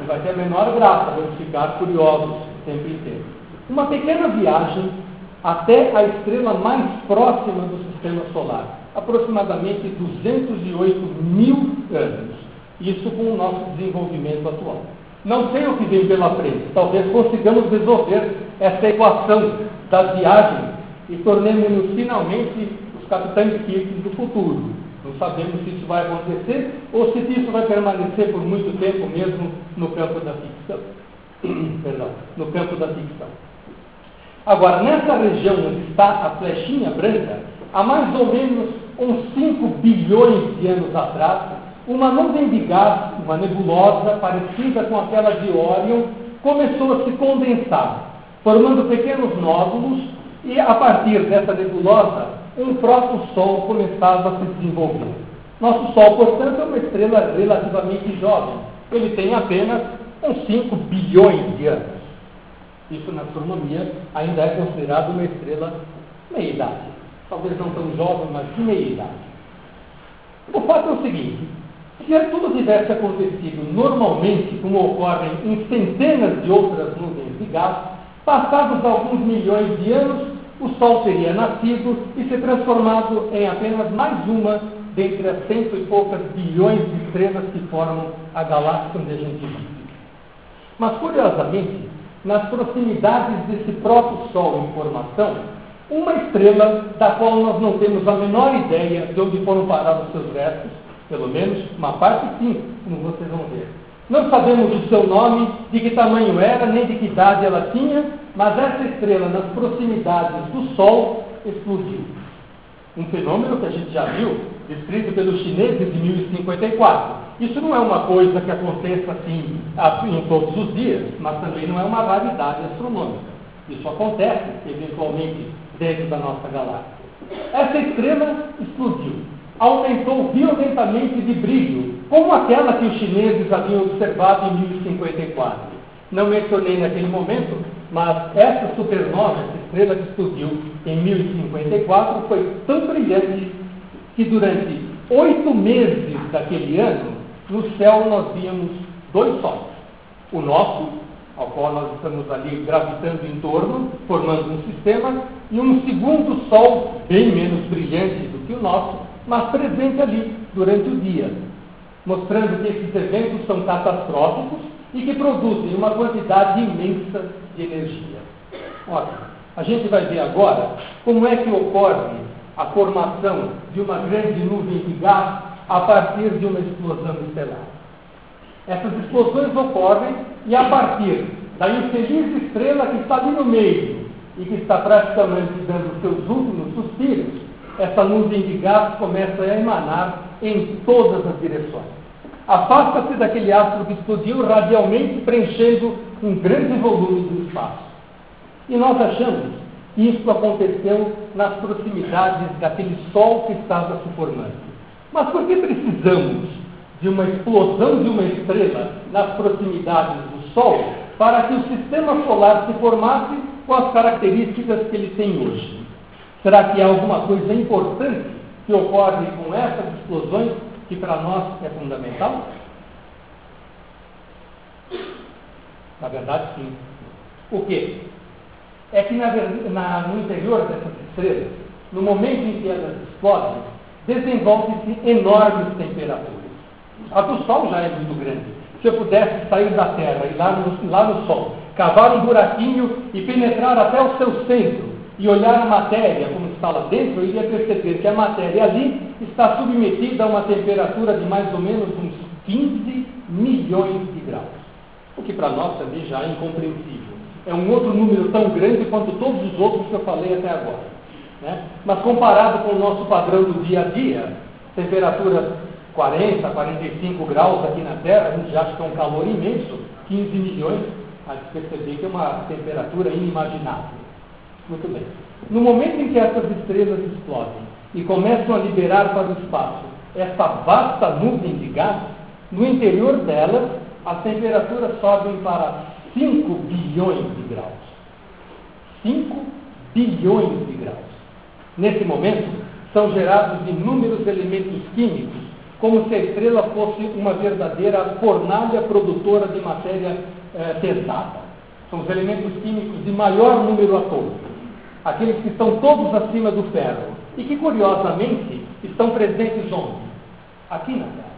vai ter a menor graça, vamos ficar curiosos o tempo inteiro. Uma pequena viagem até a estrela mais próxima do sistema solar, aproximadamente 208 mil anos. Isso com o nosso desenvolvimento atual. Não sei o que vem pela frente, talvez consigamos resolver essa equação das viagens e tornemos-nos finalmente os capitães Kirk do futuro. Não sabemos se isso vai acontecer ou se isso vai permanecer por muito tempo mesmo no campo da ficção. Perdão, no campo da ficção. Agora, nessa região onde está a flechinha branca, há mais ou menos uns 5 bilhões de anos atrás, uma nuvem de gás, uma nebulosa parecida com aquela de Órion, começou a se condensar, formando pequenos nódulos, e a partir dessa nebulosa, um proto-sol começava a se desenvolver. Nosso Sol, portanto, é uma estrela relativamente jovem. Ele tem apenas uns 5 bilhões de anos. Isso, na astronomia, ainda é considerado uma estrela meia-idade. Talvez não tão jovem, mas de meia-idade. O fato é o seguinte: se tudo tivesse acontecido normalmente, como ocorre em centenas de outras nuvens de gás, passados alguns milhões de anos, o Sol teria nascido e se transformado em apenas mais uma dentre as 100 e poucas bilhões de estrelas que formam a galáxia onde a gente vive. Mas, curiosamente, nas proximidades desse próprio Sol em formação, uma estrela da qual nós não temos a menor ideia de onde foram parar os seus restos, pelo menos uma parte sim, como vocês vão ver. Não sabemos o seu nome, de que tamanho era, nem de que idade ela tinha, mas essa estrela, nas proximidades do Sol, explodiu. Um fenômeno que a gente já viu, descrito pelos chineses em 1054. Isso não é uma coisa que aconteça assim em todos os dias, mas também não é uma raridade astronômica. Isso acontece, eventualmente, dentro da nossa galáxia. Essa estrela explodiu, aumentou violentamente de brilho, como aquela que os chineses haviam observado em 1054. Não mencionei naquele momento, mas essa supernova, essa estrela que explodiu em 1054, foi tão brilhante que durante 8 meses daquele ano, no céu nós víamos 2 sóis. O nosso, ao qual nós estamos ali gravitando em torno, formando um sistema, e um segundo sol, bem menos brilhante do que o nosso, mas presente ali durante o dia, mostrando que esses eventos são catastróficos e que produzem uma quantidade imensa de energia. Ótimo. A gente vai ver agora como é que ocorre a formação de uma grande nuvem de gás a partir de uma explosão estelar. Essas explosões ocorrem e a partir da infeliz estrela que está ali no meio e que está praticamente dando seus últimos suspiros, essa nuvem de gás começa a emanar em todas as direções. Afasta-se daquele astro que explodiu radialmente, preenchendo um grande volume do espaço. E nós achamos que isso aconteceu nas proximidades daquele Sol que estava se formando. Mas por que precisamos de uma explosão de uma estrela nas proximidades do Sol para que o sistema solar se formasse com as características que ele tem hoje? Será que há alguma coisa importante que ocorre com essas explosões que para nós é fundamental? Na verdade, sim. O quê? É que no interior dessas estrelas, no momento em que elas explodem, desenvolvem-se enormes temperaturas. A do Sol já é muito grande. Se eu pudesse sair da Terra e lá no Sol, cavar um buraquinho e penetrar até o seu centro e olhar a matéria como está lá dentro, eu iria perceber que a matéria ali está submetida a uma temperatura de mais ou menos uns 15 milhões de graus. O que para nós também já é incompreensível. É um outro número tão grande quanto todos os outros que eu falei até agora. Né? Mas comparado com o nosso padrão do dia a dia, temperatura 40, 45 graus aqui na Terra, a gente já acha que é um calor imenso, 15 milhões, a gente perceber que é uma temperatura inimaginável. Muito bem. No momento em que essas estrelas explodem e começam a liberar para o espaço essa vasta nuvem de gás, no interior delas, as temperaturas sobem para 5 bilhões de graus. 5 bilhões de graus. Nesse momento, são gerados inúmeros elementos químicos como se a estrela fosse uma verdadeira fornalha produtora de matéria pesada. São os elementos químicos de maior número atômico, aqueles que estão todos acima do ferro, e que, curiosamente, estão presentes onde? Aqui na Terra.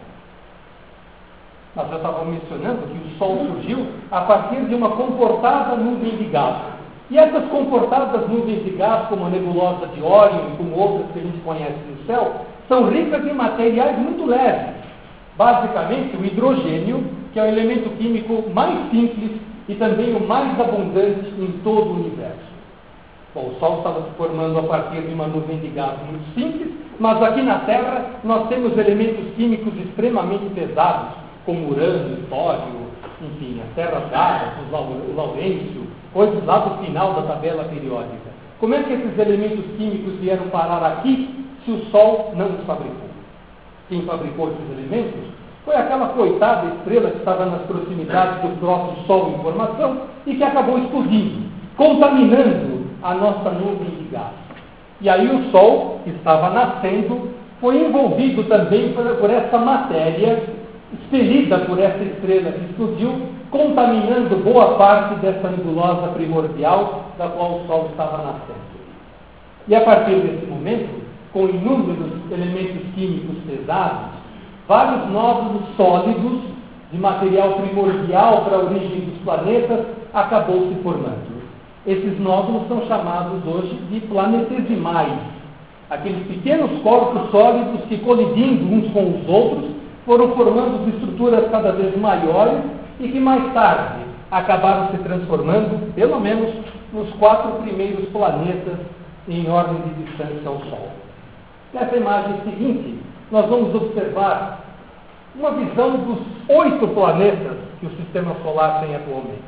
Nós já estávamos mencionando que o Sol surgiu a partir de uma comportada nuvem de gás. E essas comportadas nuvens de gás, como a nebulosa de Órion e como outras que a gente conhece no céu, são ricas em materiais muito leves. Basicamente, o hidrogênio, que é o elemento químico mais simples e também o mais abundante em todo o universo. Bom, o Sol estava se formando a partir de uma nuvem de gás muito simples, mas aqui na Terra nós temos elementos químicos extremamente pesados, como urânio, tório, enfim, as terras raras, o laurêncio, coisas lá do final da tabela periódica. Como é que esses elementos químicos vieram parar aqui se o Sol não os fabricou? Quem fabricou esses elementos foi aquela coitada estrela que estava nas proximidades do próprio Sol em formação e que acabou explodindo, contaminando a nossa nuvem de gás. E aí o Sol, que estava nascendo, foi envolvido também por essa matéria expelida por essa estrela que explodiu, contaminando boa parte dessa nebulosa primordial da qual o Sol estava nascendo. E a partir desse momento, com inúmeros elementos químicos pesados, vários nódulos sólidos de material primordial para a origem dos planetas acabou se formando. Esses nódulos são chamados hoje de planetesimais, aqueles pequenos corpos sólidos que, colidindo uns com os outros, foram formando estruturas cada vez maiores e que mais tarde acabaram se transformando, pelo menos, nos 4 primeiros planetas em ordem de distância ao Sol. Nessa imagem seguinte, nós vamos observar uma visão dos 8 planetas que o Sistema Solar tem atualmente.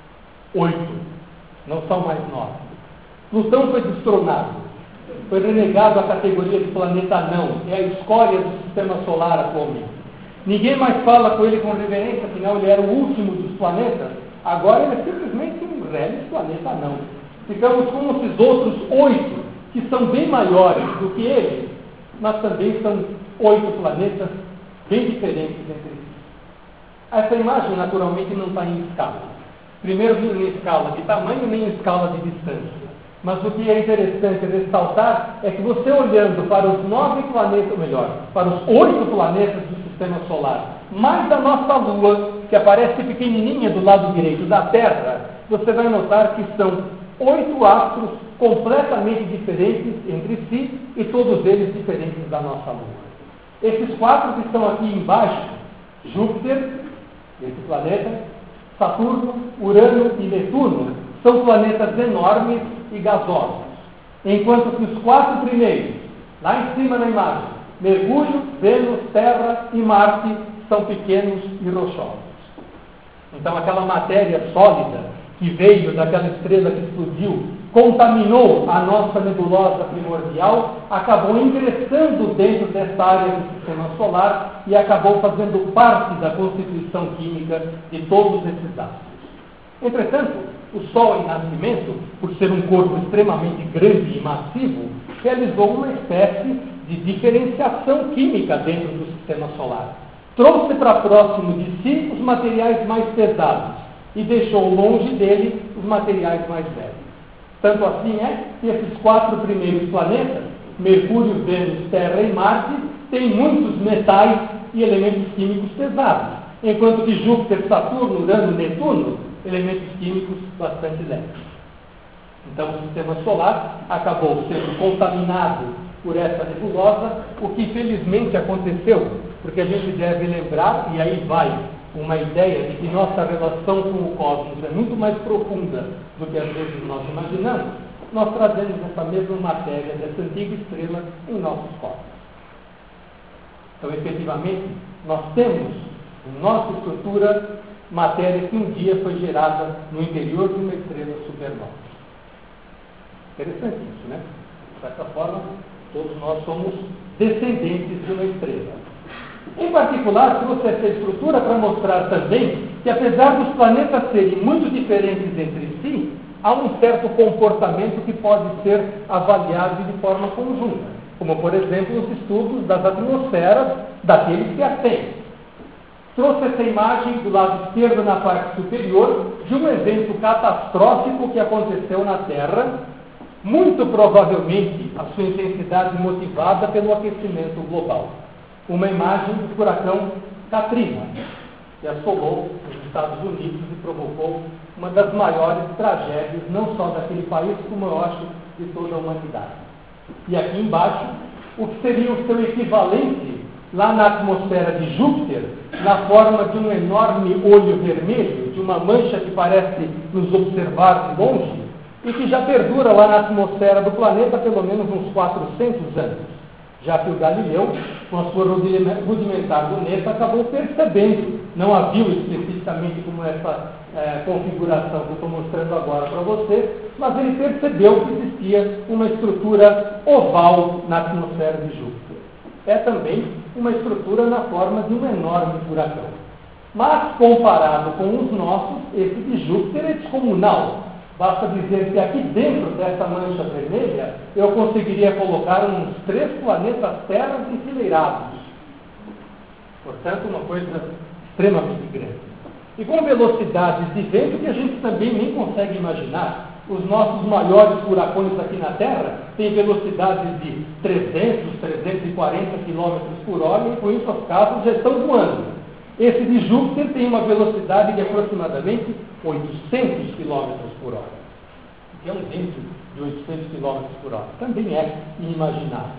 8. Não são mais 9. Plutão foi destronado. Foi renegado à categoria de planeta anão. É a escória do Sistema Solar atualmente. Ninguém mais fala com ele com reverência, afinal ele era o último dos planetas. Agora ele é simplesmente um reles planeta anão. Ficamos com esses outros 8, que são bem maiores do que ele, mas também são 8 planetas bem diferentes entre si. Essa imagem, naturalmente, não está em escala. Primeiro, nem em escala de tamanho, nem em escala de distância. Mas o que é interessante ressaltar é que você olhando para os 9 planetas, ou melhor, para os 8 planetas do Sistema Solar, mais a nossa Lua, que aparece pequenininha do lado direito da Terra, você vai notar que são 8 astros completamente diferentes entre si e todos eles diferentes da nossa Lua. Esses 4 que estão aqui embaixo, Júpiter, esse planeta, Saturno, Urano e Netuno, são planetas enormes e gasosos. Enquanto que os 4 primeiros, lá em cima na imagem, Mercúrio, Vênus, Terra e Marte, são pequenos e rochosos. Então aquela matéria sólida que veio daquela estrela que explodiu, contaminou a nossa nebulosa primordial, acabou ingressando dentro dessa área do Sistema Solar e acabou fazendo parte da constituição química de todos esses astros. Entretanto, o Sol em nascimento, por ser um corpo extremamente grande e massivo, realizou uma espécie de diferenciação química dentro do Sistema Solar. Trouxe para próximo de si os materiais mais pesados e deixou longe dele os materiais mais leves. Tanto assim é que esses 4 primeiros planetas, Mercúrio, Vênus, Terra e Marte, têm muitos metais e elementos químicos pesados, enquanto que Júpiter, Saturno, Urano e Netuno, elementos químicos bastante leves. Então o Sistema Solar acabou sendo contaminado por essa nebulosa, o que felizmente aconteceu, porque a gente deve lembrar, e aí vai uma ideia de que nossa relação com o cosmos é muito mais profunda do que às vezes nós imaginamos. Nós trazemos essa mesma matéria dessa antiga estrela em nossos corpos. Então, efetivamente, nós temos em nossa estrutura matéria que um dia foi gerada no interior de uma estrela supernova. Interessante isso, né? De certa forma, todos nós somos descendentes de uma estrela. Em particular, trouxe essa estrutura para mostrar também que, apesar dos planetas serem muito diferentes entre si, há um certo comportamento que pode ser avaliado de forma conjunta. como, por exemplo, os estudos das atmosferas daqueles que as têm. Trouxe essa imagem do lado esquerdo, na parte superior, de um evento catastrófico que aconteceu na Terra, muito provavelmente a sua intensidade motivada pelo aquecimento global. Uma imagem do furacão Katrina, que assolou os Estados Unidos e provocou uma das maiores tragédias, não só daquele país, como eu acho, de toda a humanidade. E aqui embaixo, o que seria o seu equivalente lá na atmosfera de Júpiter, na forma de um enorme olho vermelho, de uma mancha que parece nos observar de longe, e que já perdura lá na atmosfera do planeta há pelo menos uns 400 anos. Já que o Galileu, com a sua rudimentar luneta, acabou percebendo, não a viu especificamente como essa configuração que eu estou mostrando agora para vocês, mas ele percebeu que existia uma estrutura oval na atmosfera de Júpiter. É também uma estrutura na forma de um enorme furacão. Mas, comparado com os nossos, esse de Júpiter é descomunal. Basta dizer que aqui dentro dessa mancha vermelha, eu conseguiria colocar uns 3 planetas Terra enfileirados. Portanto, uma coisa extremamente grande. E com velocidades de vento que a gente também nem consegue imaginar. Os nossos maiores furacões aqui na Terra têm velocidades de 300, 340 km por hora, e com isso os carros já estão voando. Esse de Júpiter tem uma velocidade de aproximadamente 800 km por hora. Que é um vento de 800 km por hora. Também é inimaginável.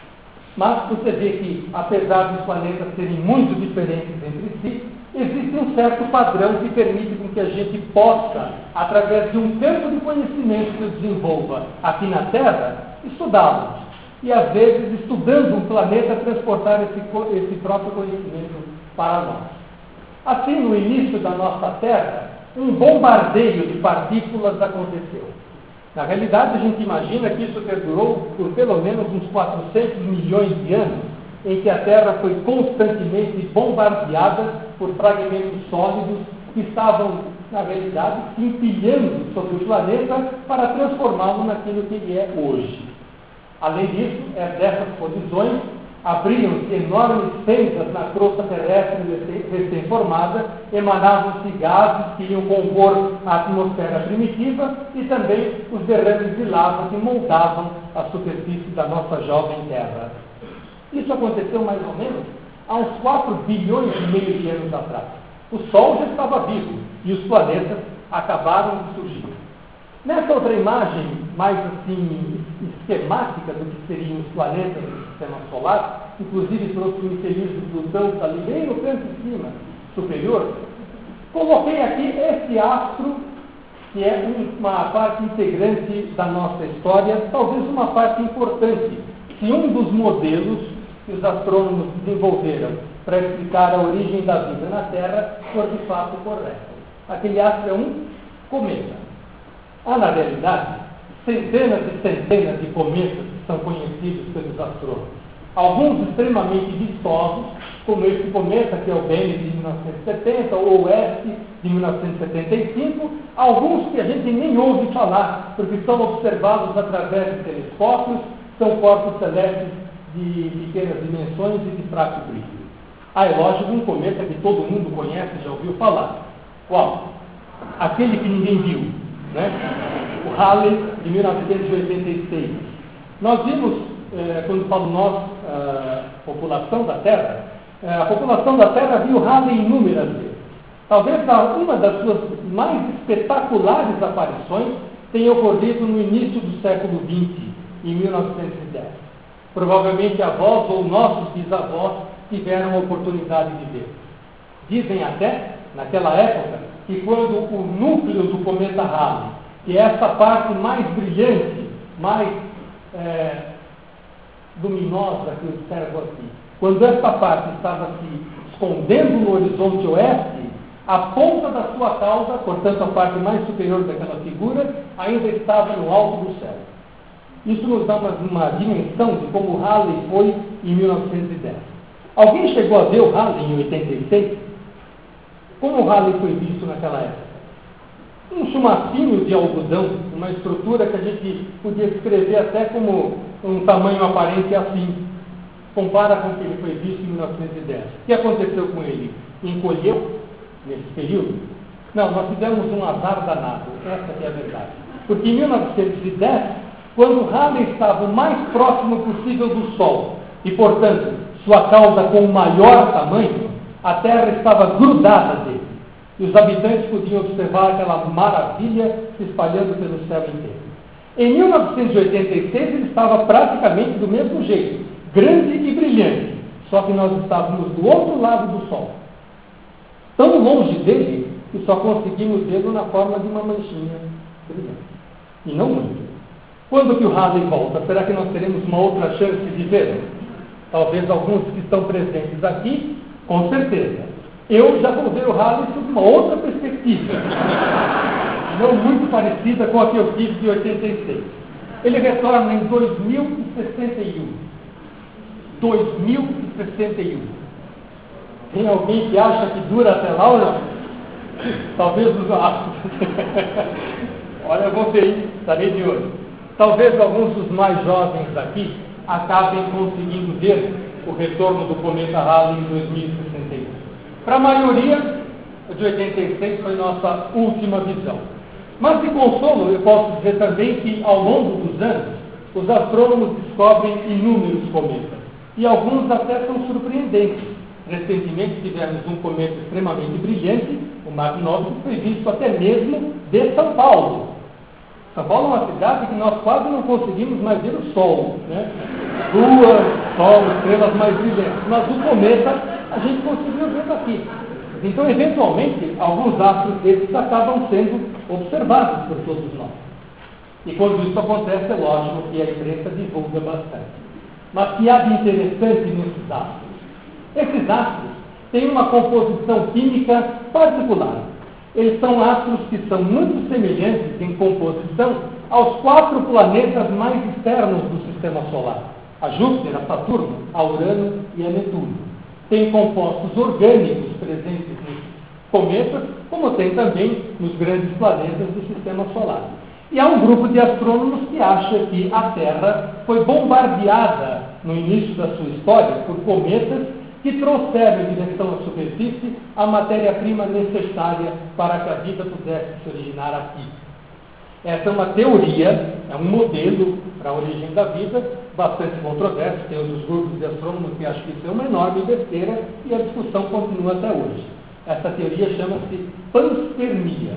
Mas você vê que, apesar dos planetas serem muito diferentes entre si, existe um certo padrão que permite com que a gente possa, através de um campo de conhecimento que desenvolva aqui na Terra, estudá-los. E, às vezes, estudando um planeta, transportar esse próprio conhecimento para nós. Assim, no início da nossa Terra, um bombardeio de partículas aconteceu. Na realidade, a gente imagina que isso perdurou por pelo menos uns 400 milhões de anos, em que a Terra foi constantemente bombardeada por fragmentos sólidos que estavam, na realidade, se empilhando sobre o planeta para transformá-lo naquilo que ele é hoje. Além disso, dessas colisões, abriam-se enormes fendas na crosta terrestre recém-formada, emanavam-se gases que iam compor a atmosfera primitiva e também os derrames de lava que moldavam a superfície da nossa jovem Terra. Isso aconteceu mais ou menos há uns 4 bilhões e meio de anos atrás. O Sol já estava vivo e os planetas acabaram de surgir. Nessa outra imagem, mais assim, esquemática do que seriam os planetas do Sistema Solar, inclusive trouxe o infeliz do Plutão, que está ali bem no canto de cima, superior, coloquei aqui esse astro, que é uma parte integrante da nossa história, talvez uma parte importante, se um dos modelos que os astrônomos desenvolveram para explicar a origem da vida na Terra for de fato correto. Aquele astro é um cometa. Há, na realidade, centenas e centenas de cometas que são conhecidos pelos astrônomos. Alguns extremamente vistosos, como esse cometa, que é o Bennu de 1970, ou o Oeste de 1975, alguns que a gente nem ouve falar, porque são observados através de telescópios, são corpos celestes de pequenas dimensões e de fraco brilho. É lógico, um cometa que todo mundo conhece, já ouviu falar. Qual? Aquele que ninguém viu, né? O Halley de 1986. Nós vimos, quando falo nós, população da Terra, a população da Terra viu Halley inúmeras vezes. Talvez uma das suas mais espetaculares aparições tenha ocorrido no início do século XX, em 1910. Provavelmente avós ou nossos bisavós tiveram a oportunidade de ver. Dizem até, naquela época, que quando o núcleo do cometa Halley, que é essa parte mais brilhante, mais luminosa que eu observo aqui, quando essa parte estava se escondendo no horizonte oeste, a ponta da sua cauda, portanto a parte mais superior daquela figura, ainda estava no alto do céu. Isso nos dá uma dimensão de como o Halley foi em 1910. Alguém chegou a ver o Halley em 86? Como o Halley foi visto naquela época? Um chumacinho de algodão, uma estrutura que a gente podia descrever até como um tamanho aparente assim. Compara com o que ele foi visto em 1910. O que aconteceu com ele? Encolheu nesse período? Não, nós tivemos um azar danado. Essa que é a verdade. Porque em 1910, quando Halley estava o mais próximo possível do Sol, e, portanto, sua cauda com o maior tamanho, a Terra estava grudada dele. E os habitantes podiam observar aquela maravilha se espalhando pelo céu inteiro. Em 1986, ele estava praticamente do mesmo jeito, grande e brilhante, só que nós estávamos do outro lado do Sol. Tão longe dele que só conseguimos vê-lo na forma de uma manchinha brilhante. E não muito. Quando que o Halley volta? Será que nós teremos uma outra chance de vê-lo? Talvez alguns que estão presentes aqui, com certeza. Eu já vou ver o Halley sob uma outra perspectiva. Não muito parecida com a que eu tive de 86. Ele retorna em 2061. 2061. Tem alguém que acha que dura até lá ou não? Talvez os Olha, eu vou ver isso, estarei de olho. Talvez alguns dos mais jovens aqui acabem conseguindo ver o retorno do cometa Halley em 2061. Para a maioria, de 86 foi nossa última visão. Mas de consolo, eu posso dizer também que ao longo dos anos, os astrônomos descobrem inúmeros cometas. E alguns até são surpreendentes. Recentemente tivemos um cometa extremamente brilhante, o Magnotta, que foi visto até mesmo de São Paulo. São Paulo é uma cidade que nós quase não conseguimos mais ver o Sol, né? Lua, Sol, estrelas mais brilhantes. Mas o cometa a gente conseguiu ver daqui. Então, eventualmente, alguns astros desses acabam sendo observados por todos nós. E quando isso acontece, é lógico que a imprensa divulga bastante. Mas o que há de interessante nesses astros? Esses astros têm uma composição química particular. Eles são astros que são muito semelhantes em composição aos 4 planetas mais externos do Sistema Solar: a Júpiter, a Saturno, a Urano e a Netuno. Tem compostos orgânicos presentes nesses cometas, como tem também nos grandes planetas do Sistema Solar. E há um grupo de astrônomos que acha que a Terra foi bombardeada no início da sua história por cometas que trouxeram em direção à superfície a matéria-prima necessária para que a vida pudesse se originar aqui. Essa é uma teoria, é um modelo para a origem da vida, bastante controverso. Tem outros grupos de astrônomos que acham que isso é uma enorme besteira e a discussão continua até hoje. Essa teoria chama-se panspermia.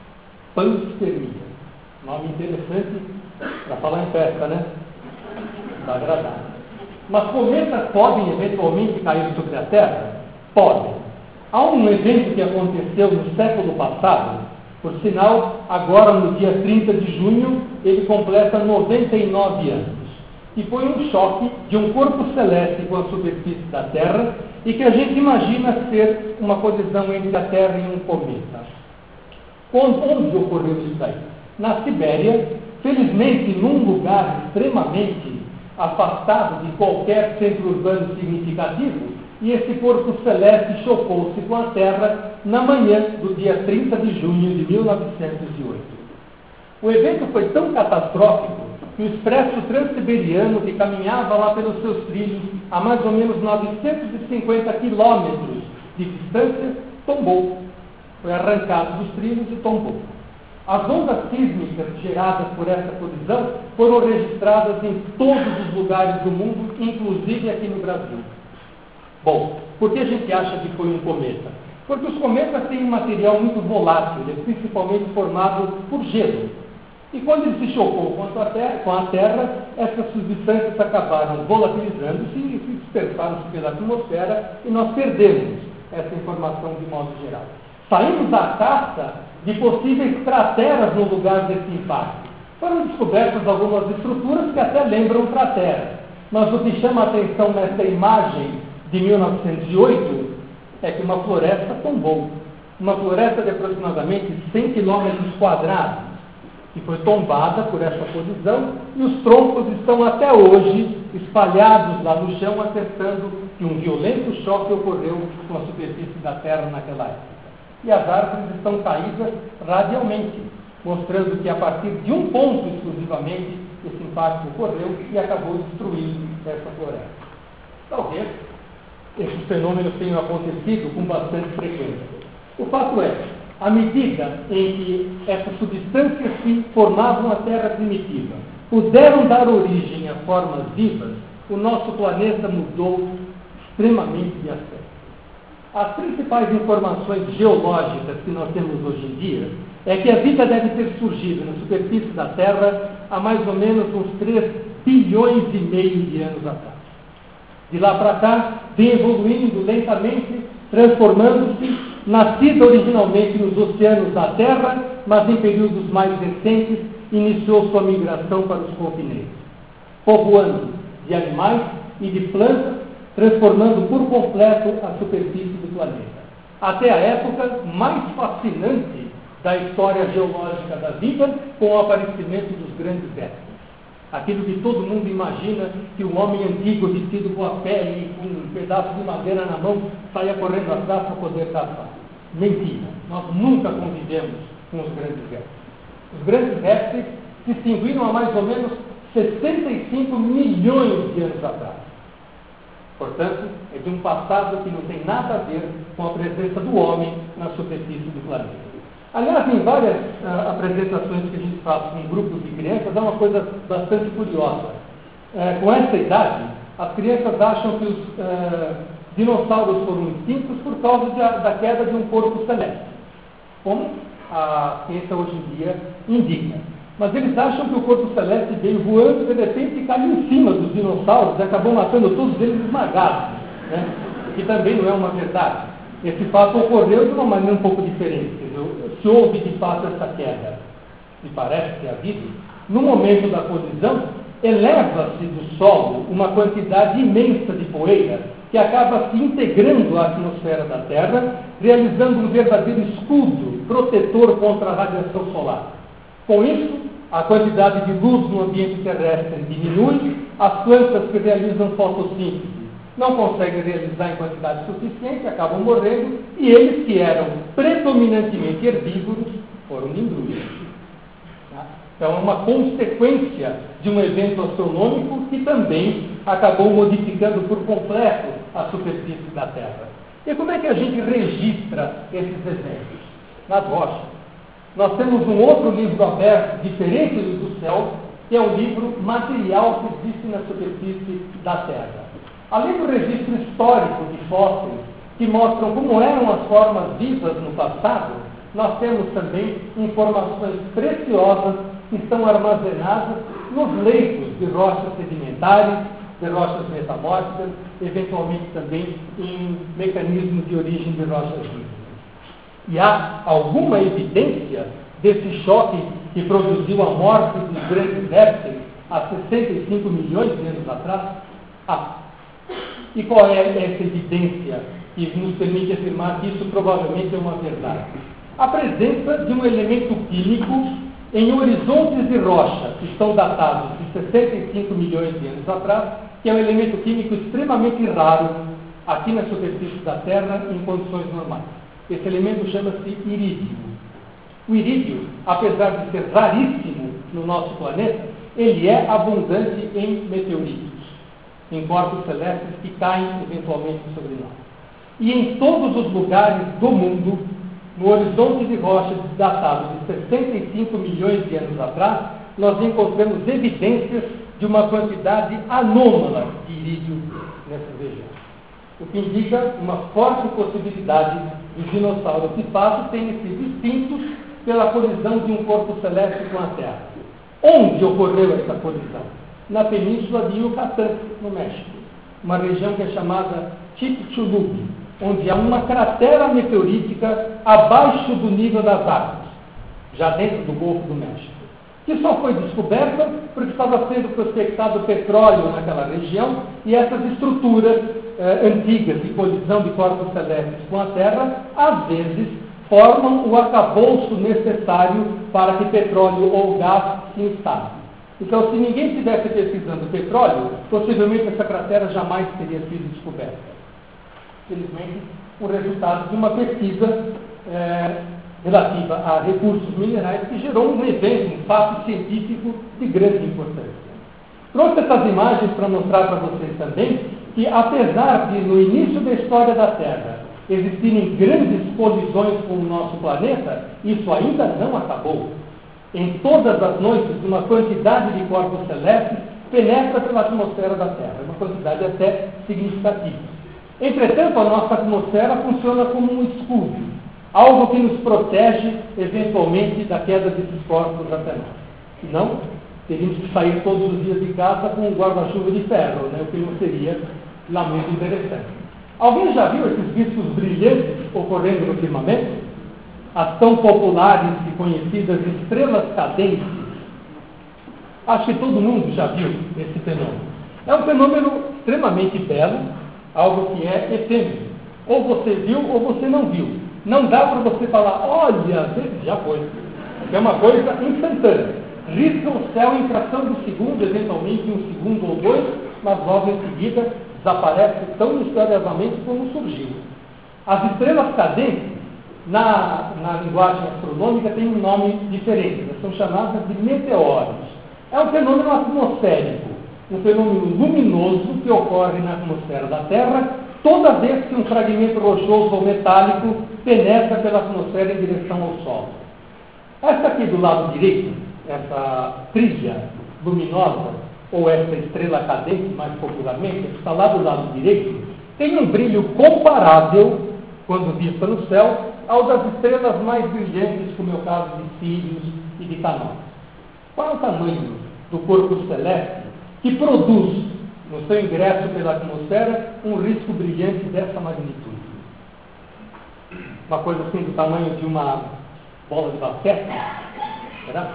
Panspermia. Nome interessante para falar em festa, né? Está agradável. Mas cometas podem eventualmente cair sobre a Terra? Podem. Há um evento que aconteceu no século passado, por sinal, agora no dia 30 de junho, ele completa 99 anos. E foi um choque de um corpo celeste com a superfície da Terra e que a gente imagina ser uma colisão entre a Terra e um cometa. Onde ocorreu isso aí? Na Sibéria, felizmente num lugar extremamente afastado de qualquer centro urbano significativo, e esse corpo celeste chocou-se com a Terra na manhã do dia 30 de junho de 1908. O evento foi tão catastrófico que o expresso transiberiano, que caminhava lá pelos seus trilhos a mais ou menos 950 quilômetros de distância, tombou. Foi arrancado dos trilhos e tombou. As ondas sísmicas geradas por essa colisão foram registradas em todos os lugares do mundo, inclusive aqui no Brasil. Bom, por que a gente acha que foi um cometa? Porque os cometas têm um material muito volátil, ele é principalmente formado por gelo. E quando ele se chocou com a Terra, essas substâncias acabaram volatilizando-se e se dispersaram pela atmosfera e nós perdemos essa informação de modo geral. Saímos da caça de possíveis crateras no lugar desse impacto. Foram descobertas algumas estruturas que até lembram crateras. Mas o que chama a atenção nessa imagem de 1908 é que uma floresta tombou. Uma floresta de aproximadamente 100 quilômetros quadrados, que foi tombada por essa colisão, e os troncos estão até hoje espalhados lá no chão, atestando que um violento choque ocorreu com a superfície da Terra naquela época. E as árvores estão caídas radialmente, mostrando que a partir de um ponto exclusivamente esse impacto ocorreu e acabou destruindo essa floresta. Talvez esses fenômenos tenham acontecido com bastante frequência. O fato é, à medida em que essas substâncias que formavam a Terra primitiva puderam dar origem a formas vivas, o nosso planeta mudou extremamente de aspecto. As principais informações geológicas que nós temos hoje em dia é que a vida deve ter surgido na superfície da Terra há mais ou menos uns 3,5 bilhões de anos atrás. De lá para cá, vem evoluindo lentamente, transformando-se, nascida originalmente nos oceanos da Terra, mas em períodos mais recentes iniciou sua migração para os continentes, povoando de animais e de plantas, transformando por completo a superfície do planeta. Até a época mais fascinante da história geológica da vida, com o aparecimento dos grandes répteis. Aquilo que todo mundo imagina que o homem antigo, vestido com a pele e com um pedaço de madeira na mão, saia correndo atrás para poder caçar. Mentira. Nós nunca convivemos com os grandes répteis. Os grandes répteis se extinguiram há mais ou menos 65 milhões de anos atrás. Portanto, é de um passado que não tem nada a ver com a presença do homem na superfície do planeta. Aliás, em várias apresentações que a gente faz com grupos de crianças, é uma coisa bastante curiosa. Com essa idade, as crianças acham que os dinossauros foram extintos por causa da queda de um corpo celeste, como a ciência hoje em dia indica. Mas eles acham que o corpo celeste veio voando e de repente caiu em cima dos dinossauros e acabou matando todos eles esmagados, né? Que também não é uma verdade. Esse fato ocorreu de uma maneira um pouco diferente. Se houve de fato essa queda, e parece ter havido, no momento da colisão, eleva-se do solo uma quantidade imensa de poeira que acaba se integrando à atmosfera da Terra, realizando um verdadeiro escudo protetor contra a radiação solar. Com isso, a quantidade de luz no ambiente terrestre diminui, as plantas que realizam fotossíntese não conseguem realizar em quantidade suficiente, acabam morrendo, e eles que eram predominantemente herbívoros foram diminuídos. Então, é uma consequência de um evento astronômico que também acabou modificando por completo a superfície da Terra. E como é que a gente registra esses eventos? Nas rochas. Nós temos um outro livro aberto, diferente do céu, que é o livro material que existe na superfície da Terra. Além do registro histórico de fósseis, que mostram como eram as formas vivas no passado, nós temos também informações preciosas que estão armazenadas nos leitos de rochas sedimentares, de rochas metamórficas, eventualmente também em mecanismos de origem de rochas vivas. E há alguma evidência desse choque que produziu a morte dos grandes répteis há 65 milhões de anos atrás? E qual é essa evidência que nos permite afirmar que isso provavelmente é uma verdade? A presença de um elemento químico em horizontes de rocha que estão datados de 65 milhões de anos atrás, que é um elemento químico extremamente raro aqui na superfície da Terra em condições normais. Esse elemento chama-se irídio. O irídio, apesar de ser raríssimo no nosso planeta, ele é abundante em meteoritos, em corpos celestes que caem eventualmente sobre nós. E em todos os lugares do mundo, no horizonte de rochas datado de 65 milhões de anos atrás, nós encontramos evidências de uma quantidade anômala de irídio nessas regiões. O que indica uma forte possibilidade de os dinossauros de fato terem sido extintos pela colisão de um corpo celeste com a Terra. Onde ocorreu essa colisão? Na península de Yucatán, no México, uma região que é chamada Chicxulub, onde há uma cratera meteorítica abaixo do nível das águas, já dentro do Golfo do México, que só foi descoberta porque estava sendo prospectado petróleo naquela região e essas estruturas antigas de colisão de corpos celestes com a Terra, às vezes, formam o arcabouço necessário para que petróleo ou gás se instalem. Então, se ninguém estivesse pesquisando petróleo, possivelmente essa cratera jamais teria sido descoberta. Felizmente, o resultado de uma pesquisa relativa a recursos minerais que gerou um evento, um fato científico de grande importância. Trouxe essas imagens para mostrar para vocês também que, apesar de, no início da história da Terra, existirem grandes colisões com o nosso planeta, isso ainda não acabou. Em todas as noites, uma quantidade de corpos celestes penetra pela atmosfera da Terra, uma quantidade até significativa. Entretanto, a nossa atmosfera funciona como um escudo, algo que nos protege, eventualmente, da queda desses corpos até nós. Senão, teríamos que sair todos os dias de casa com um guarda-chuva de ferro, né? O que não seria lá muito interessante. Alguém já viu esses discos brilhantes ocorrendo no firmamento? As tão populares e conhecidas estrelas cadentes? Acho que todo mundo já viu esse fenômeno. É um fenômeno extremamente belo, algo que é efêmero. Ou você viu ou você não viu. Não dá para você falar, olha, já foi. É uma coisa instantânea. Risca o céu em fração de segundo, eventualmente um segundo ou dois, mas logo em seguida desaparece tão misteriosamente como surgiu. As estrelas cadentes, na linguagem astronômica, têm um nome diferente. Elas são chamadas de meteoros. É um fenômeno atmosférico, um fenômeno luminoso que ocorre na atmosfera da Terra toda vez que um fragmento rochoso ou metálico penetra pela atmosfera em direção ao Sol. Esta aqui do lado direito, essa trilha luminosa, ou essa estrela cadente, mais popularmente, que está lá do lado direito, tem um brilho comparável, quando vista no céu, ao das estrelas mais brilhantes, como é o caso de Sírius e de Canoas. Qual é o tamanho do corpo celeste que produz, no seu ingresso pela atmosfera, um risco brilhante dessa magnitude? Uma coisa assim do tamanho de uma bola de basquete? Será?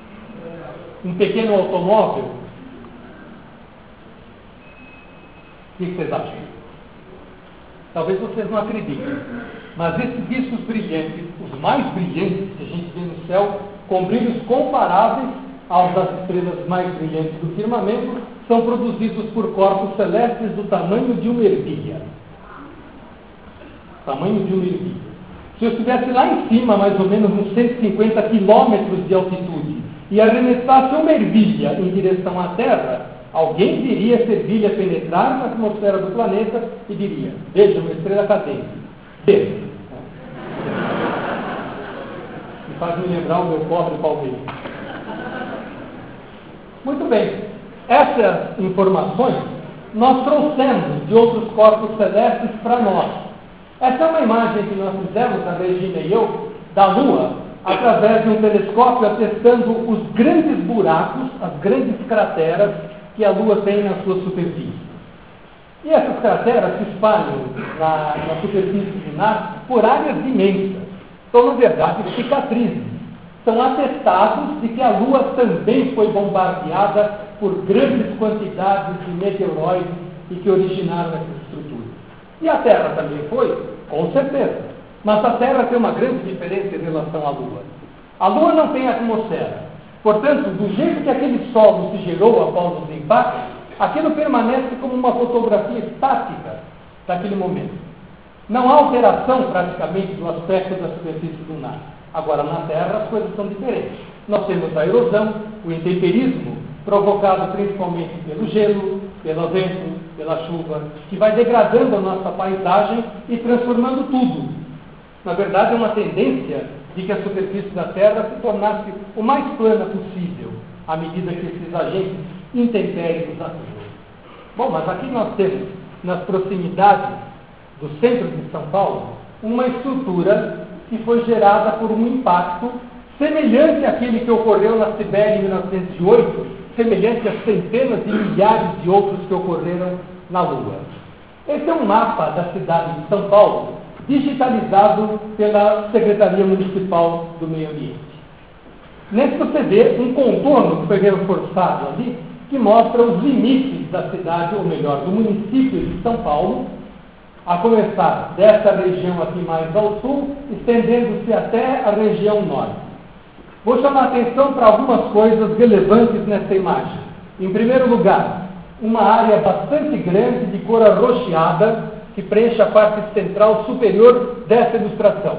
Um pequeno automóvel? O que vocês acham? Talvez vocês não acreditem, mas esses discos brilhantes, os mais brilhantes que a gente vê no céu, com brilhos comparáveis aos das estrelas mais brilhantes do firmamento, são produzidos por corpos celestes do tamanho de uma ervilha. Tamanho de uma ervilha. Se eu estivesse lá em cima, mais ou menos uns 150 quilômetros de altitude, e arremessasse uma ervilha em direção à Terra, alguém viria essa ervilha penetrar na atmosfera do planeta e diria, veja, uma estrela cadente. Veja. Me faz me lembrar o meu pobre palmeiro. Muito bem. Essas informações nós trouxemos de outros corpos celestes para nós. Essa é uma imagem que nós fizemos, a Regina e eu, da Lua, através de um telescópio atestando os grandes buracos, as grandes crateras que a Lua tem na sua superfície. E essas crateras se espalham na superfície lunar por áreas imensas. São, na verdade, cicatrizes. São atestados de que a Lua também foi bombardeada por grandes quantidades de meteoroides e que originaram essas estruturas. E a Terra também foi? Com certeza. Mas a Terra tem uma grande diferença em relação à Lua. A Lua não tem atmosfera. Portanto, do jeito que aquele solo se gerou após os impactos, aquilo permanece como uma fotografia estática daquele momento. Não há alteração praticamente do aspecto da superfície lunar. Agora, na Terra, as coisas são diferentes. Nós temos a erosão, o intemperismo, provocado principalmente pelo gelo, pelo vento, pela chuva, que vai degradando a nossa paisagem e transformando tudo. Na verdade, é uma tendência de que a superfície da Terra se tornasse o mais plana possível, à medida que esses agentes intempéricos atuam. Bom, mas aqui nós temos, nas proximidades do centro de São Paulo, uma estrutura que foi gerada por um impacto semelhante àquele que ocorreu na Sibéria em 1908, semelhante às centenas de milhares de outros que ocorreram na Lua. Esse é um mapa da cidade de São Paulo, digitalizado pela Secretaria Municipal do Meio Ambiente. Nesse você vê um contorno que foi reforçado ali, que mostra os limites da cidade, ou melhor, do município de São Paulo, a começar dessa região aqui mais ao sul, estendendo-se até a região norte. Vou chamar a atenção para algumas coisas relevantes nessa imagem. Em primeiro lugar, uma área bastante grande de cor arroxeada, que preenche a parte central superior dessa ilustração.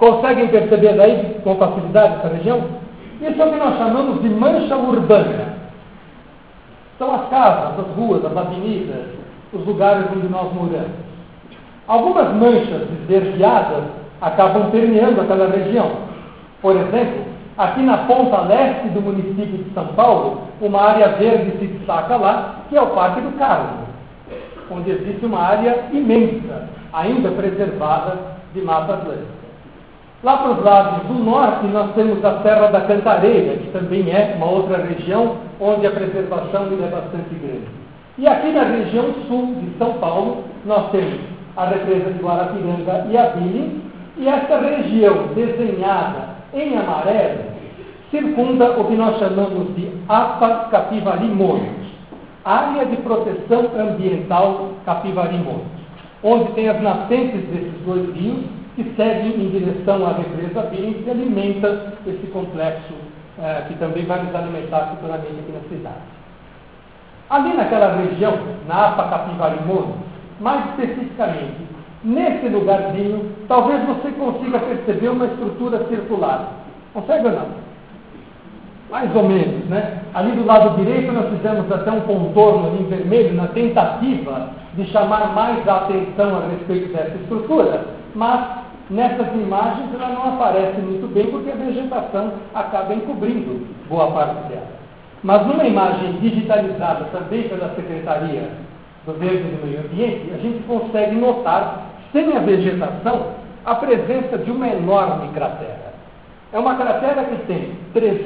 Conseguem perceber daí com facilidade essa região? Isso é o que nós chamamos de mancha urbana. São as casas, as ruas, as avenidas, os lugares onde nós moramos. Algumas manchas esverdeadas acabam permeando aquela região. Por exemplo, aqui na ponta leste do município de São Paulo, uma área verde se destaca lá, que é o Parque do Carmo, onde existe uma área imensa, ainda preservada de Mata Atlântica. Lá para os lados do norte, nós temos a Serra da Cantareira, que também é uma outra região onde a preservação é bastante grande. E aqui na região sul de São Paulo, nós temos a represa de Guarapiranga e a Billings, e essa região desenhada em amarelo circunda o que nós chamamos de APA Capivari Monos, Área de Proteção Ambiental Capivari Monos, onde tem as nascentes desses dois rios que seguem em direção à represa Billings e alimenta esse complexo que também vai nos alimentar futuramente aqui na cidade. Ali naquela região, na APA Capivari Monos, mais especificamente, nesse lugarzinho, talvez você consiga perceber uma estrutura circular. Consegue ou não? Mais ou menos, né? Ali do lado direito nós fizemos até um contorno em vermelho na tentativa de chamar mais a atenção a respeito dessa estrutura, mas nessas imagens ela não aparece muito bem porque a vegetação acaba encobrindo boa parte dela. Mas numa imagem digitalizada também pela Secretaria do Verde e do Meio Ambiente, a gente consegue notar, sem a vegetação, a presença de uma enorme cratera. É uma cratera que tem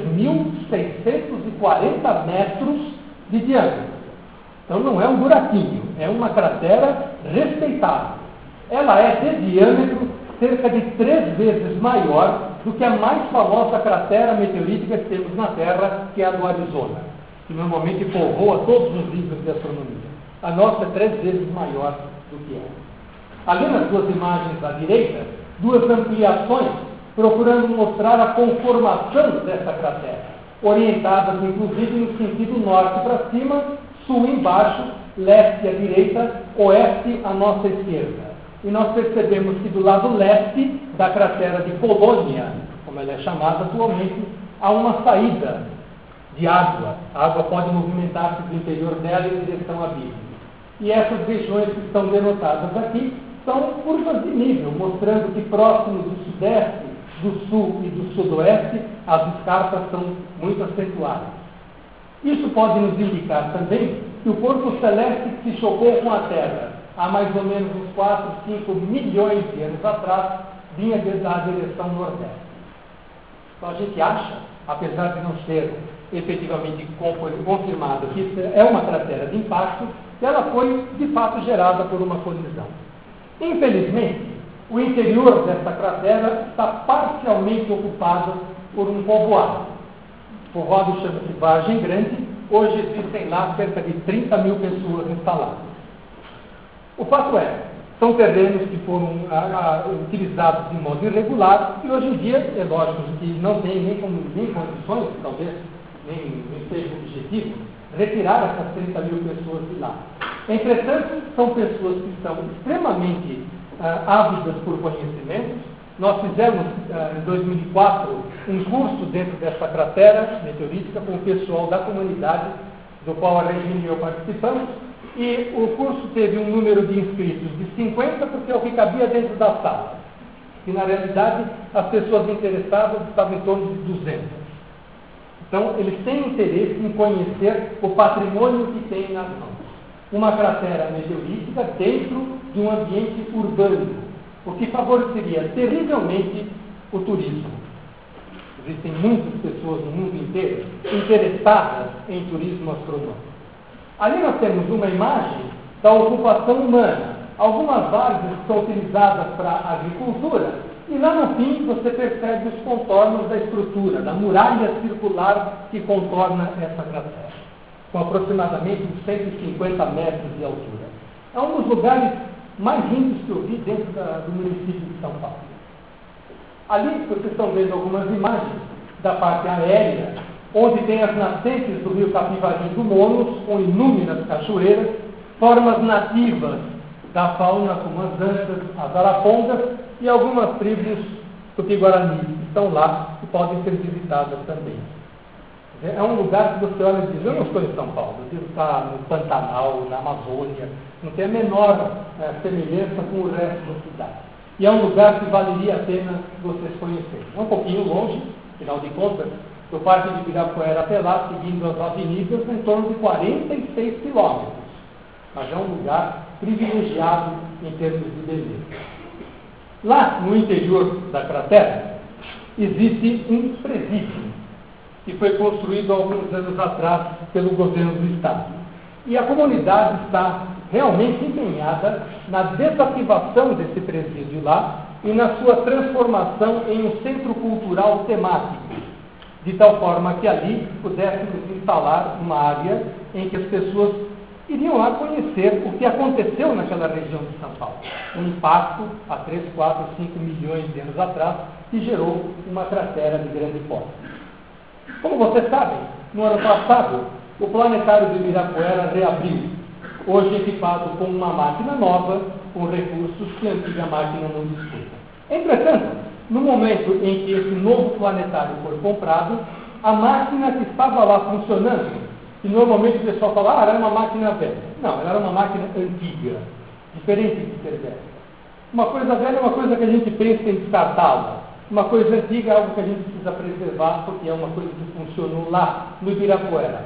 3.640 metros de diâmetro. Então não é um buraquinho, é uma cratera respeitável. Ela é de diâmetro cerca de 3 vezes maior do que a mais famosa cratera meteorítica que temos na Terra, que é a do Arizona, que normalmente povoa todos os livros de astronomia. A nossa é 3 vezes maior do que ela. Ali nas duas imagens à direita, duas ampliações procurando mostrar a conformação dessa cratera, orientadas inclusive no sentido norte para cima, sul embaixo, leste à direita, oeste à nossa esquerda. E nós percebemos que do lado leste da cratera de Polônia, como ela é chamada atualmente, há uma saída de água. A água pode movimentar-se do interior dela em direção à Bíblia. E essas regiões que estão denotadas aqui são curvas de nível, mostrando que próximo do sudeste, do sul e do sudoeste, as escarpas são muito acentuadas. Isso pode nos indicar também que o corpo celeste que se chocou com a Terra há mais ou menos uns 4, 5 milhões de anos atrás, vinha da direção nordeste. Então a gente acha, apesar de não ser efetivamente confirmado que isso é uma cratera de impacto, que ela foi de fato gerada por uma colisão. Infelizmente, o interior dessa cratera está parcialmente ocupado por um povoado. O povoado chama-se Vargem Grande. Hoje existem lá cerca de 30 mil pessoas instaladas. O fato é, são terrenos que foram utilizados de modo irregular e hoje em dia, é lógico que não tem nem condições, talvez nem seja o objetivo, retirar essas 30 mil pessoas de lá. Entretanto, são pessoas que são extremamente ávidas por conhecimentos. Nós fizemos, em 2004, um curso dentro dessa cratera meteorítica com o pessoal da comunidade, do qual a Regina e eu participamos, e o curso teve um número de inscritos de 50, porque é o que cabia dentro da sala. E, na realidade, as pessoas interessadas estavam em torno de 200. Então, eles têm interesse em conhecer o patrimônio que tem nas mãos. Uma cratera meteorítica dentro de um ambiente urbano, o que favoreceria terrivelmente o turismo. Existem muitas pessoas no mundo inteiro interessadas em turismo astronômico. Ali nós temos uma imagem da ocupação humana. Algumas várzeas são utilizadas para a agricultura e lá no fim você percebe os contornos da estrutura, da muralha circular que contorna essa cratera, com aproximadamente 150 metros de altura. É um dos lugares mais lindos que eu vi dentro do município de São Paulo. Ali vocês estão vendo algumas imagens da parte aérea, onde tem as nascentes do rio Capivari do Monos, com inúmeras cachoeiras, formas nativas da fauna, como as antas, as arapongas e algumas tribos tupi-guarani estão lá e podem ser visitadas também. É um lugar que você olha e diz, eu não estou em São Paulo, eu devo estar no Pantanal, na Amazônia, não tem a menor semelhança com o resto da cidade. E é um lugar que valeria a pena vocês conhecerem. É um pouquinho longe, afinal de contas, do Parque de Ibirapuera até lá, seguindo as avenidas, em torno de 46 quilômetros. Mas é um lugar privilegiado em termos de beleza. Lá no interior da cratera, existe um presídio que foi construído alguns anos atrás pelo governo do estado. E a comunidade está realmente empenhada na desativação desse presídio lá e na sua transformação em um centro cultural temático, de tal forma que ali pudéssemos instalar uma área em que as pessoas iriam lá conhecer o que aconteceu naquela região de São Paulo. Um impacto há 3, 4, 5 milhões de anos atrás que gerou uma cratera de grande porte. Como vocês sabem, no ano passado, o planetário de Ibirapuera reabriu, hoje equipado com uma máquina nova, com recursos que a antiga máquina não dispunha. Entretanto, no momento em que esse novo planetário foi comprado, a máquina que estava lá funcionando, que normalmente o pessoal fala, era uma máquina velha. Não, ela era uma máquina antiga, diferente de ser velha. Uma coisa velha é uma coisa que a gente pensa em descartá-la. Uma coisa antiga é algo que a gente precisa preservar, porque é uma coisa que funcionou lá no Ibirapuera.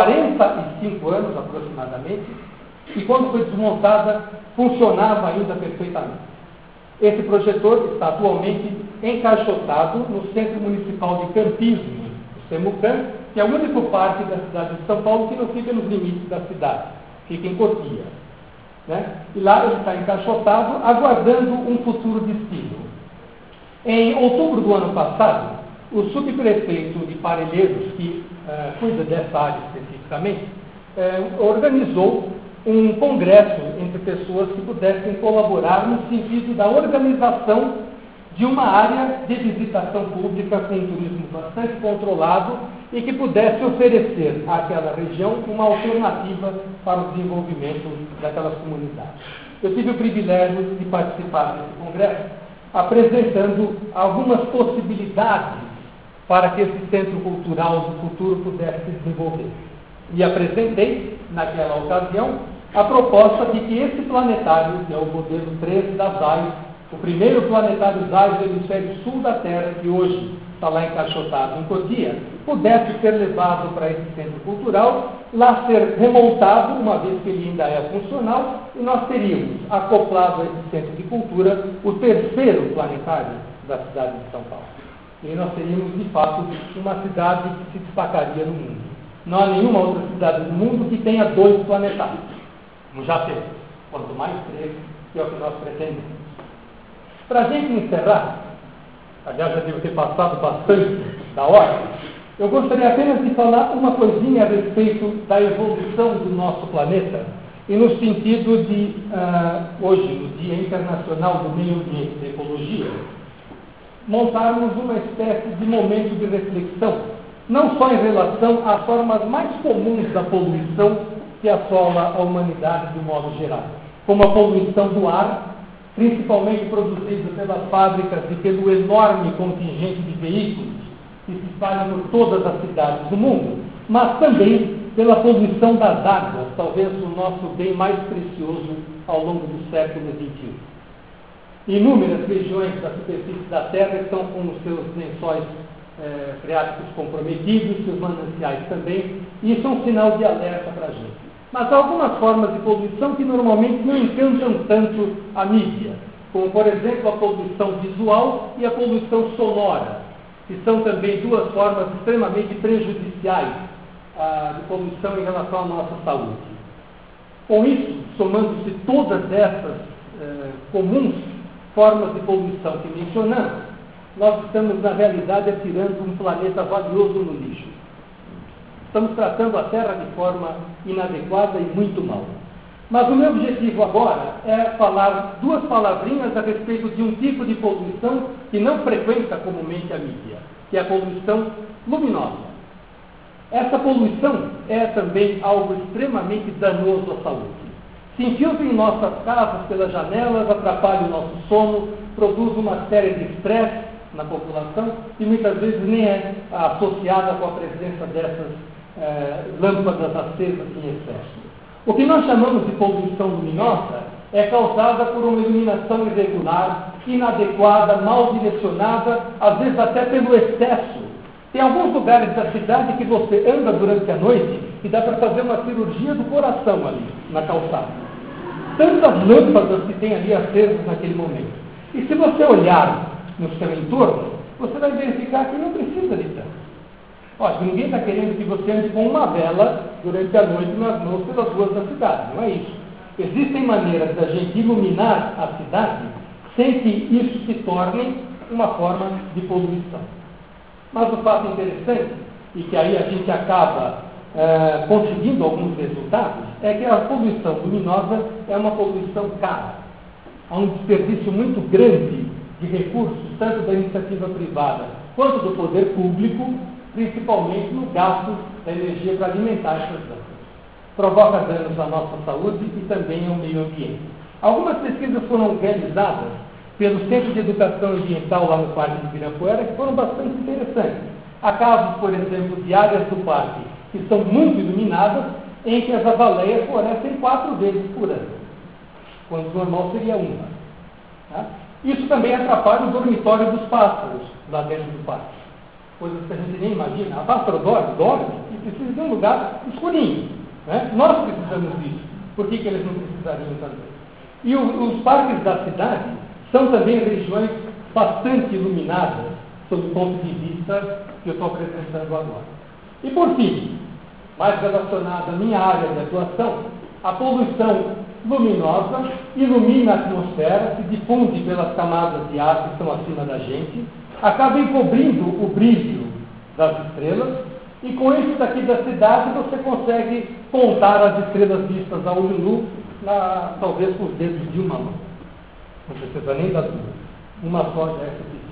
45 anos aproximadamente, e quando foi desmontada, funcionava ainda perfeitamente. Esse projetor está atualmente encaixotado no Centro Municipal de Campismo, o CEMUCAM, que é o único parque da cidade de São Paulo que não fica nos limites da cidade, fica em Cotia. Né? E lá ele está encaixotado, aguardando um futuro destino. Em outubro do ano passado, o subprefeito de Parelheiros, que cuida dessa área especificamente, organizou um congresso entre pessoas que pudessem colaborar no sentido da organização de uma área de visitação pública com um turismo bastante controlado e que pudesse oferecer àquela região uma alternativa para o desenvolvimento daquelas comunidades. Eu tive o privilégio de participar desse congresso, apresentando algumas possibilidades para que esse centro cultural do futuro pudesse se desenvolver. E apresentei, naquela ocasião, a proposta de que esse planetário, que é o modelo 13 da ZAIS, o primeiro planetário ZAIS do hemisfério sul da Terra, que hoje está lá encaixotado em Cotia, pudesse ser levado para esse centro cultural, lá ser remontado, uma vez que ele ainda é funcional, e nós teríamos acoplado a esse centro de cultura o terceiro planetário da cidade de São Paulo. E nós teríamos, de fato, uma cidade que se destacaria no mundo. Não há nenhuma outra cidade do mundo que tenha 2 planetários. Como já temos. Quanto mais 3, que é o que nós pretendemos. Para a gente encerrar, aliás, já devo ter passado bastante da hora, eu gostaria apenas de falar uma coisinha a respeito da evolução do nosso planeta e no sentido de, hoje, no Dia Internacional do Meio Ambiente e da Ecologia, montarmos uma espécie de momento de reflexão, não só em relação às formas mais comuns da poluição que assola a humanidade de um modo geral, como a poluição do ar, principalmente produzida pelas fábricas e pelo enorme contingente de veículos que se espalham por todas as cidades do mundo, mas também pela poluição das águas, talvez o nosso bem mais precioso ao longo do século XXI. Inúmeras regiões da superfície da Terra estão com os seus lençóis freáticos comprometidos, seus mananciais também, e isso é um sinal de alerta para a gente. Mas há algumas formas de poluição que normalmente não encantam tanto a mídia, como, por exemplo, a poluição visual e a poluição sonora, que são também 2 formas extremamente prejudiciais de poluição em relação à nossa saúde. Com isso, somando-se todas essas comuns formas de poluição que mencionamos, nós estamos, na realidade, atirando um planeta valioso no lixo. Estamos tratando a Terra de forma inadequada e muito mal. Mas o meu objetivo agora é falar 2 palavrinhas a respeito de um tipo de poluição que não frequenta comumente a mídia, que é a poluição luminosa. Essa poluição é também algo extremamente danoso à saúde. Se infiltra em nossas casas pelas janelas, atrapalha o nosso sono, produz uma série de estresse na população e muitas vezes nem é associada com a presença dessas lâmpadas acesas em excesso. O que nós chamamos de poluição luminosa é causada por uma iluminação irregular, inadequada, mal direcionada, às vezes até pelo excesso. Tem alguns lugares da cidade que você anda durante a noite e dá para fazer uma cirurgia do coração ali, na calçada. Tantas lâmpadas que tem ali acesas naquele momento. E se você olhar no seu entorno, você vai verificar que não precisa de tanto. Olha, ninguém está querendo que você ande com uma vela durante a noite nas mãos pelas ruas da cidade, não é isso. Existem maneiras da gente iluminar a cidade sem que isso se torne uma forma de poluição. Mas o fato interessante, e que aí a gente acaba conseguindo alguns resultados, é que a poluição luminosa é uma poluição cara. Há um desperdício muito grande de recursos, tanto da iniciativa privada quanto do poder público, principalmente no gasto da energia para alimentar essas lâmpadas. Provoca danos à nossa saúde e também ao meio ambiente. Algumas pesquisas foram realizadas pelo Centro de Educação Ambiental lá no Parque de Ibirapuera, que foram bastante interessantes. Há casos, por exemplo, de áreas do parque que são muito iluminadas, em que as baleias florescem 4 vezes por ano, quando o normal seria uma. Tá? Isso também atrapalha o dormitório dos pássaros lá dentro do parque. Coisas que a gente nem imagina. A pássaro dorme e precisa de um lugar escurinho. Né? Nós precisamos disso. Por que eles não precisariam também? E os parques da cidade são também regiões bastante iluminadas, sob o ponto de vista que eu estou apresentando agora. E por fim, mais relacionado à minha área de atuação, a poluição luminosa ilumina a atmosfera, se difunde pelas camadas de ar que estão acima da gente, acaba encobrindo o brilho das estrelas, e com isso daqui da cidade você consegue contar as estrelas vistas a olho nu, talvez com os dedos de uma mão. Não precisa nem das duas. Uma só já é suficiente.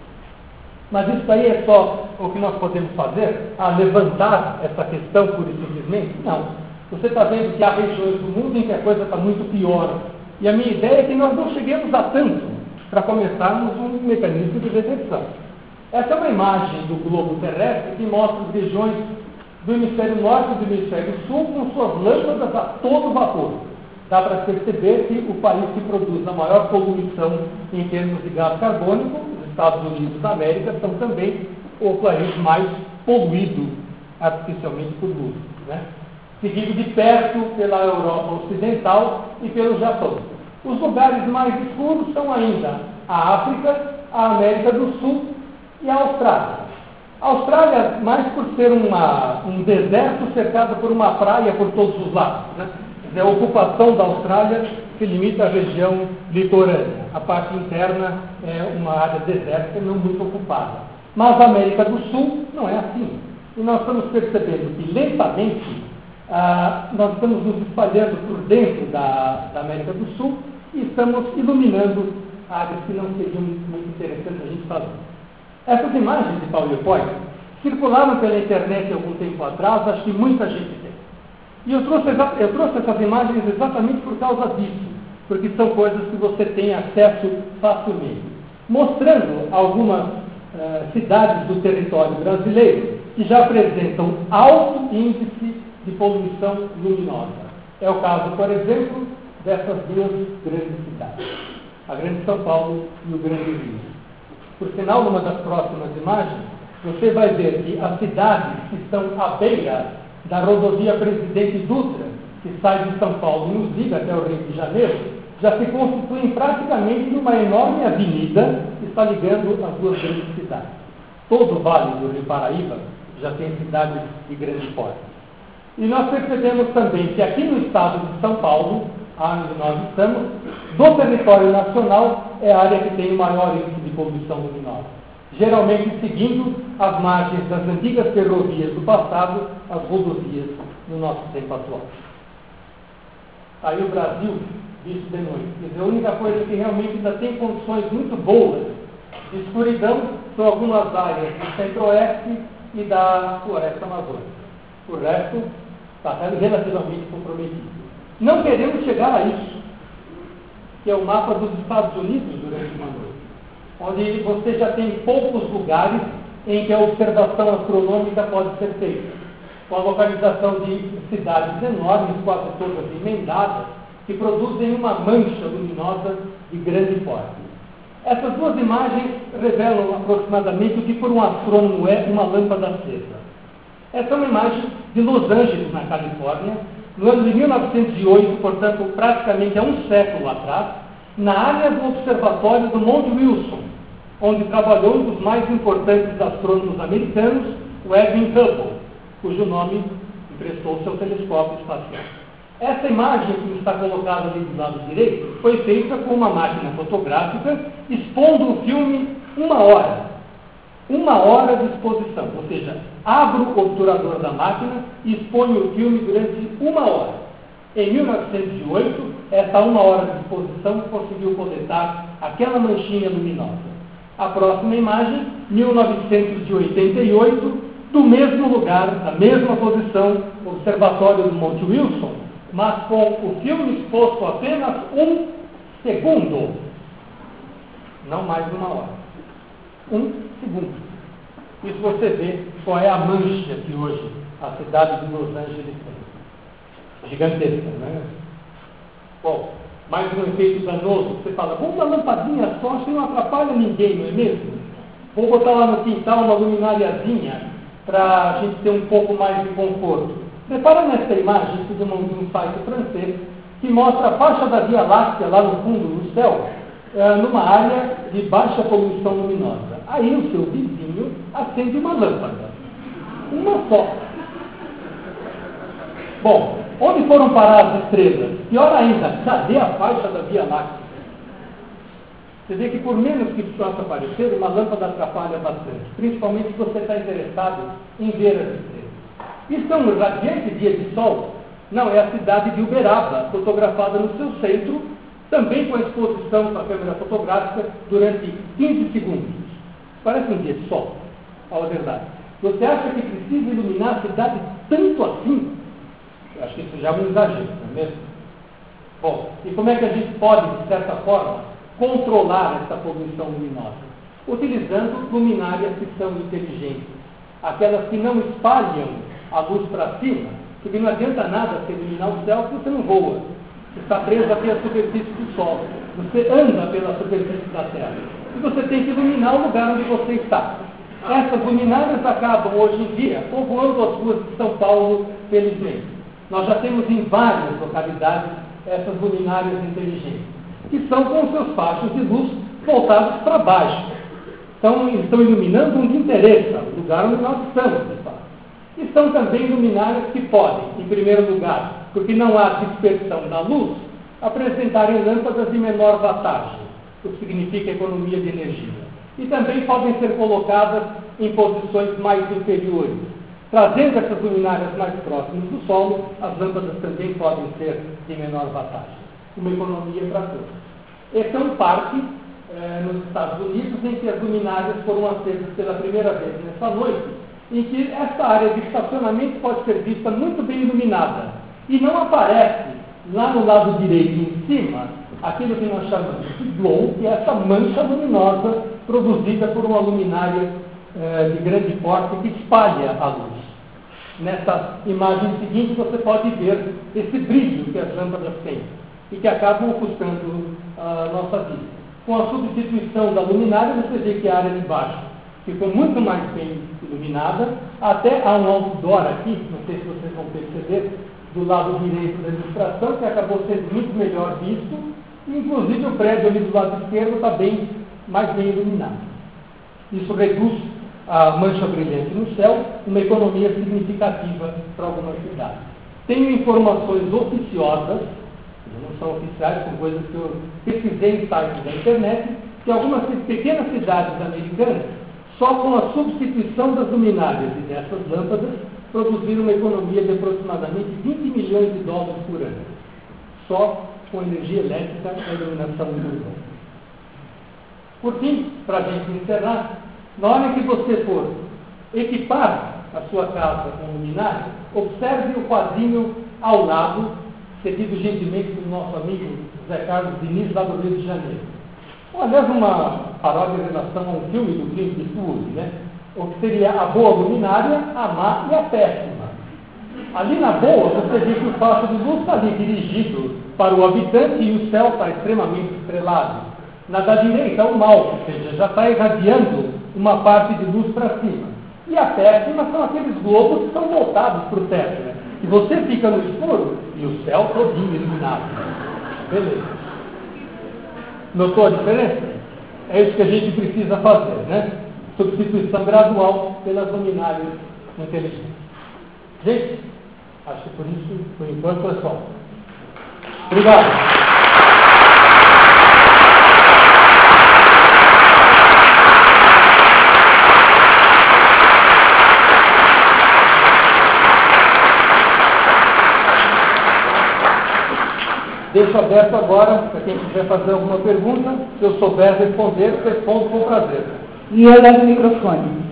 Mas isso aí é só o que nós podemos fazer? Levantar essa questão pura e simplesmente? Não. Você está vendo que há regiões do mundo em que a coisa está muito pior. E a minha ideia é que nós não cheguemos a tanto para começarmos um mecanismo de reversão. Essa é uma imagem do globo terrestre que mostra as regiões do hemisfério norte e do hemisfério sul com suas lâmpadas a todo vapor. Dá para perceber que o país que produz a maior poluição em termos de gás carbônico, os Estados Unidos da América, são também o país mais poluído artificialmente por luz. Né? Seguido de perto pela Europa Ocidental e pelo Japão. Os lugares mais escuros são ainda a África, a América do Sul e a Austrália. A Austrália, mais por ser um deserto cercado por uma praia por todos os lados. Né? A ocupação da Austrália se limita à região litorânea. A parte interna é uma área desértica não muito ocupada. Mas a América do Sul não é assim. E nós estamos percebendo que lentamente nós estamos nos espalhando por dentro da América do Sul e estamos iluminando áreas que não seriam muito interessantes a gente fazer. Essas imagens de PowerPoint circularam pela internet há algum tempo atrás, acho que muita gente tem. E eu trouxe essas imagens exatamente por causa disso, porque são coisas que você tem acesso facilmente. Mostrando algumas cidades do território brasileiro que já apresentam alto índice de poluição luminosa. É o caso, por exemplo, dessas duas grandes cidades, a Grande São Paulo e o Grande Rio. Por sinal, numa das próximas imagens, você vai ver que as cidades que estão à beira da rodovia Presidente Dutra, que sai de São Paulo e nos liga até o Rio de Janeiro, já se constituem praticamente numa enorme avenida que está ligando as duas grandes cidades. Todo o Vale do Rio Paraíba já tem cidades de grande porte. E nós percebemos também que aqui no estado de São Paulo, onde nós estamos, do território nacional, é a área que tem o maior índice de poluição luminosa. Geralmente seguindo as margens das antigas ferrovias do passado, as rodovias no nosso tempo atual. Aí o Brasil, visto de noite. Quer dizer, a única coisa que realmente ainda tem condições muito boas de escuridão são algumas áreas do centro-oeste e da floresta amazônica. O resto está relativamente comprometido. Não queremos chegar a isso, que é o mapa dos Estados Unidos durante uma noite, onde você já tem poucos lugares em que a observação astronômica pode ser feita, com a localização de cidades enormes, quase todas emendadas, que produzem uma mancha luminosa de grande porte. Essas duas imagens revelam aproximadamente o que por um astrônomo é uma lâmpada acesa. Essa é uma imagem de Los Angeles, na Califórnia, no ano de 1908, portanto, praticamente há um século atrás, na área do observatório do Monte Wilson, onde trabalhou um dos mais importantes astrônomos americanos, o Edwin Hubble, cujo nome emprestou seu telescópio espacial. Essa imagem que está colocada ali do lado direito foi feita com uma máquina fotográfica expondo o filme 1 hora. 1 hora de exposição, ou seja, abro o obturador da máquina e exponho o filme durante 1 hora. Em 1908, essa 1 hora de exposição conseguiu coletar aquela manchinha luminosa. A próxima imagem, 1988, do mesmo lugar, da mesma posição, observatório do Monte Wilson, mas com o filme exposto apenas 1 segundo. Não mais de 1 hora. 1 segundo. Isso você vê qual é a mancha que hoje a cidade de Los Angeles tem. Gigantesca, não é? Bom, mais um efeito danoso. Você fala, uma lampadinha só, acho que não atrapalha ninguém, não é mesmo? Vou botar lá no quintal uma luminariazinha para a gente ter um pouco mais de conforto. Repara nessa imagem de um site francês que mostra a faixa da Via Láctea lá no fundo do céu, numa área de baixa poluição luminosa. Aí o seu vizinho acende uma lâmpada. Uma só. Bom, onde foram parar as estrelas? Pior ainda, cadê a faixa da Via Láctea? Você vê que por menos que possa aparecer, uma lâmpada atrapalha bastante, principalmente se você está interessado em ver as estrelas. Isso é um radiante dia de sol? Não, é a cidade de Uberaba, fotografada no seu centro, também com a exposição com a câmera fotográfica durante 15 segundos. Parece um dia de sol, fala a verdade. Você acha que precisa iluminar a cidade tanto assim? Eu acho que isso já é um exagero, não é mesmo? Bom, e como é que a gente pode, de certa forma, controlar essa poluição luminosa? Utilizando luminárias que são inteligentes, aquelas que não espalham a luz para cima, porque não adianta nada você iluminar o céu se você não voa. Você está preso aqui à superfície do sol. Você anda pela superfície da Terra. E você tem que iluminar o lugar onde você está. Essas luminárias acabam, hoje em dia, povoando as ruas de São Paulo, felizmente. Nós já temos em várias localidades essas luminárias inteligentes, que são com seus fachos de luz voltados para baixo. Então, estão iluminando onde interessa, o lugar onde nós estamos, de fato. E são também luminárias que podem, em primeiro lugar, porque não há dispersão da luz, apresentarem lâmpadas de menor wattage, o que significa economia de energia. E também podem ser colocadas em posições mais inferiores. Trazendo essas luminárias mais próximas do solo, as lâmpadas também podem ser de menor wattage. Uma economia para todos. Esse é um parque nos Estados Unidos em que as luminárias foram acesas pela primeira vez nessa noite, em que essa área de estacionamento pode ser vista muito bem iluminada. E não aparece lá no lado direito em cima aquilo que nós chamamos de glow, que é essa mancha luminosa produzida por uma luminária de grande porte que espalha a luz. Nessa imagem seguinte você pode ver esse brilho que as lâmpadas têm e que acabam ofuscando a nossa vista. Com a substituição da luminária, você vê que a área de baixo ficou muito mais bem iluminada, até há um outdoor aqui, não sei se vocês vão perceber, do lado direito da ilustração, que acabou sendo muito melhor visto, e inclusive o prédio ali do lado esquerdo está mais bem iluminado. Isso reduz a mancha brilhante no céu, uma economia significativa para algumas cidades. Tenho informações oficiosas, não são oficiais, são coisas que eu pesquisei em sites da internet, que algumas pequenas cidades americanas, só com a substituição das luminárias e dessas lâmpadas, produziram uma economia de aproximadamente 20 milhões de dólares por ano. Só com energia elétrica e iluminação urbana. Por fim, para a gente encerrar, na hora que você for equipar a sua casa com luminária, observe o quadrinho ao lado, cedido gentilmente pelo nosso amigo José Carlos Diniz, lá do Rio de Janeiro. Aliás, uma paródia em relação a um filme do Clint Eastwood, né? O que seria a boa luminária, a má e a péssima. Ali na boa, você vê que o facho de luz está ali dirigido para o habitante e o céu está extremamente estrelado. Na da direita, o mal, ou seja, já está irradiando uma parte de luz para cima. E a péssima são aqueles globos que são voltados para o teto, né? E você fica no escuro e o céu todinho iluminado. Beleza. Notou a diferença? É isso que a gente precisa fazer, né? Substituição gradual pelas luminárias inteligentes. Gente, acho que por isso, por enquanto, é só. Obrigado. Deixo aberto agora, para quem quiser fazer alguma pergunta, se eu souber responder, respondo com prazer. E eu levo o microfone.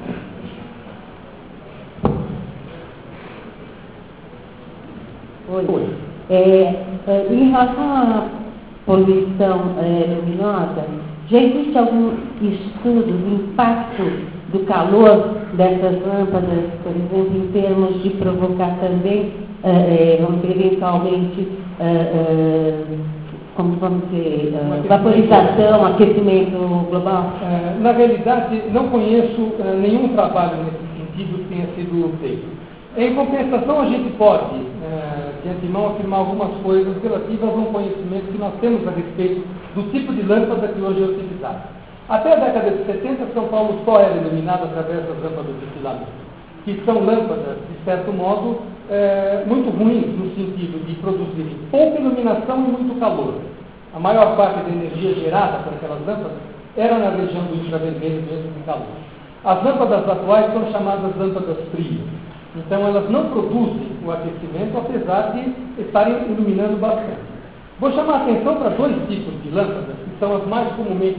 Oi. Em relação à poluição luminosa, já existe algum estudo do impacto do calor dessas lâmpadas, por exemplo, em termos de provocar também, vamos dizer, eventualmente, como vamos dizer, vaporização, aquecimento global? Na realidade, não conheço nenhum trabalho nesse sentido que tenha sido feito. Em compensação, a gente pode, de antemão, afirmar algumas coisas relativas a um conhecimento que nós temos a respeito do tipo de lâmpada que hoje é utilizada. Até a década de 70, São Paulo só era iluminado através das lâmpadas de filamento, que são lâmpadas, de certo modo, muito ruins no sentido de produzirem pouca iluminação e muito calor. A maior parte da energia gerada por aquelas lâmpadas era na região do infravermelho mesmo de calor. As lâmpadas atuais são chamadas lâmpadas frias. Então elas não produzem o aquecimento, apesar de estarem iluminando bastante. Vou chamar a atenção para dois tipos de lâmpadas, que são as mais comumente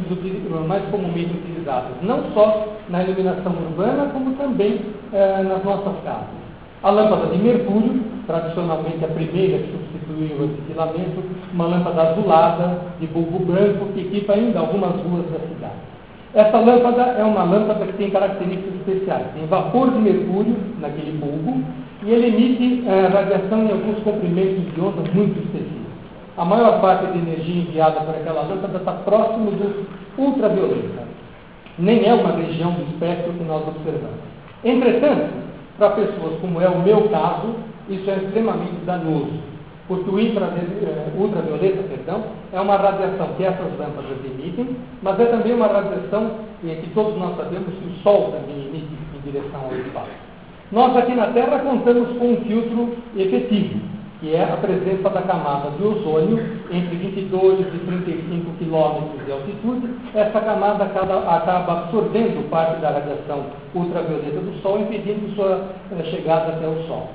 utilizadas, não só na iluminação urbana, como também nas nossas casas. A lâmpada de mercúrio, tradicionalmente a primeira que substituiu esse filamento, uma lâmpada azulada, de bulbo branco, que equipa ainda algumas ruas da cidade. Essa lâmpada é uma lâmpada que tem características especiais. Tem vapor de mercúrio naquele bulbo e ele emite radiação em alguns comprimentos de onda muito específicos. A maior parte da energia enviada por aquela lâmpada está próximo do ultravioleta. Nem é uma região do espectro que nós observamos. Entretanto, para pessoas como é o meu caso, isso é extremamente danoso, porque o ultravioleta, é uma radiação que essas lâmpadas emitem, mas é também uma radiação que todos nós sabemos que o Sol também emite em direção ao espaço. Nós aqui na Terra contamos com um filtro efetivo, que é a presença da camada de ozônio entre 22 e 35 quilômetros de altitude. Essa camada acaba absorvendo parte da radiação ultravioleta do Sol, impedindo sua chegada até o Sol.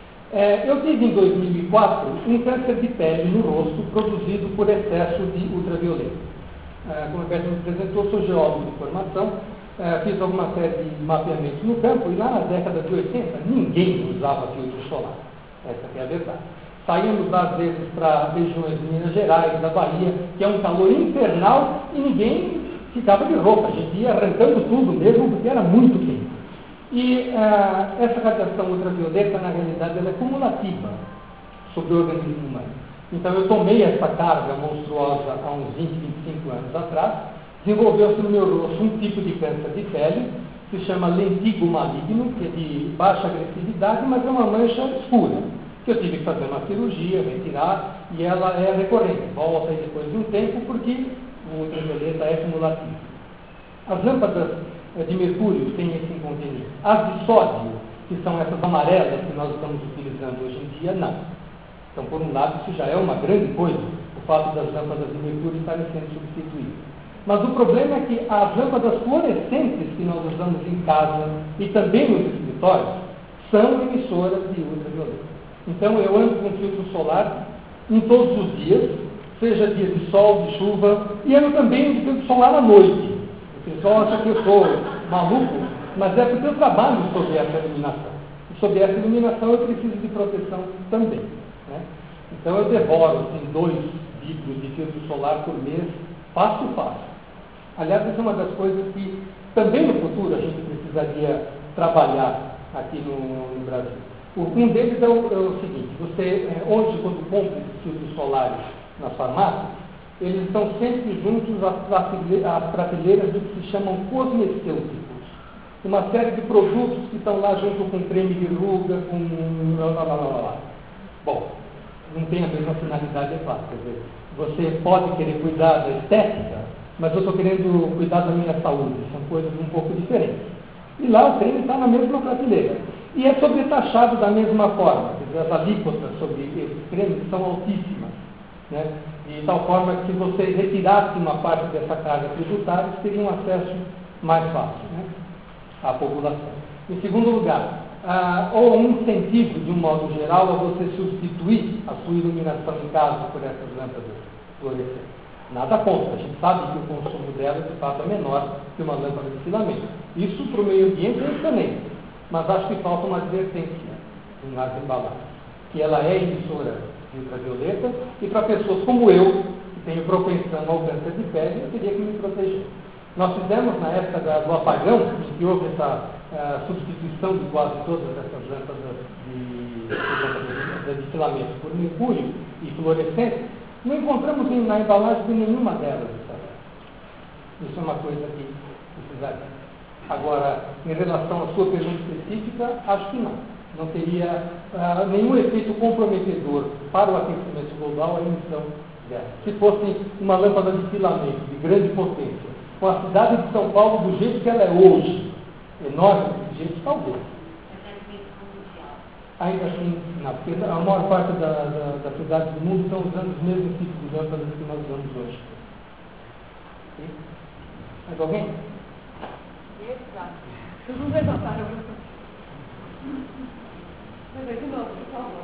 Eu tive em 2004 um câncer de pele no rosto produzido por excesso de ultravioleta. Como a Beto me apresentou, sou geólogo de formação, fiz alguma série de mapeamentos no campo e lá na década de 80 ninguém usava filtro solar. Essa é a verdade. Saímos lá às vezes para regiões de Minas Gerais, da Bahia, que é um calor infernal e ninguém ficava de roupa. A gente ia arrancando tudo mesmo porque era muito quente. E essa radiação ultravioleta, na realidade, ela é cumulativa sobre o organismo humano. Então, eu tomei essa carga monstruosa há uns 20, 25 anos atrás, desenvolveu-se no meu rosto um tipo de câncer de pele, que se chama lentigo maligno, que é de baixa agressividade, mas é uma mancha escura, que eu tive que fazer uma cirurgia, retirar, e ela é recorrente, volta aí depois de um tempo, porque o ultravioleta é cumulativo. As lâmpadas de mercúrio têm esse inconveniente. As de sódio, que são essas amarelas que nós estamos utilizando hoje em dia, não. Então, por um lado, isso já é uma grande coisa, o fato das lâmpadas de mercúrio estarem sendo substituídas. Mas o problema é que as lâmpadas fluorescentes que nós usamos em casa e também nos escritórios são emissoras de ultravioleta. Então, eu ando com filtro solar em todos os dias, seja dia de sol, de chuva, e ando também de filtro solar à noite. O pessoal acha que eu sou maluco, mas é porque eu trabalho sob essa iluminação. E sob essa iluminação eu preciso de proteção também. Né? Então eu devoro assim, 2 litros de filtro solar por mês, Fácil. Aliás, essa é uma das coisas que também no futuro a gente precisaria trabalhar aqui no Brasil. Um deles é o seguinte: você, hoje, quando compra esses filtros solares nas farmácias, eles estão sempre juntos às prateleiras do que se chamam cosmecêuticos. Uma série de produtos que estão lá junto com creme de ruga, com blá. Bom, não tem a mesma finalidade, é claro. Quer dizer, você pode querer cuidar da estética, mas eu estou querendo cuidar da minha saúde. São coisas um pouco diferentes. E lá o creme está na mesma prateleira. E é sobretaxado da mesma forma. Quer dizer, as alíquotas sobre esses cremes são altíssimas. Né? De tal forma que se você retirasse uma parte dessa carga tributária, teria um acesso mais fácil, né, à população. Em segundo lugar, ou um incentivo, de um modo geral, a você substituir a sua iluminação em casa por essas lâmpadas fluorescentes. Nada contra, a gente sabe que o consumo dela de fato é menor que uma lâmpada de filamento. Isso para o meio ambiente é excelente, mas acho que falta uma advertência nas embalagens, que ela é emissora de ultravioleta, e para pessoas como eu, que tenho propensão ao câncer de pele, eu teria que me proteger. Nós fizemos, na época do apagão, em que houve essa substituição de quase todas essas lâmpadas de filamento por mercúrio e fluorescente, não encontramos na embalagem de nenhuma delas. Isso é uma coisa que precisaria. Agora, em relação à sua pergunta específica, acho que não. Não teria nenhum efeito comprometedor para o aquecimento global a emissão dela. Se fosse uma lâmpada de filamento de grande potência, com a cidade de São Paulo do jeito que ela é hoje, enorme desse jeito, talvez. Ainda assim, não, porque a maior parte da cidade do mundo estão usando os mesmos tipos de lâmpadas que nós usamos hoje. Okay? Mais alguém? Vocês não levantaram. De novo, por favor.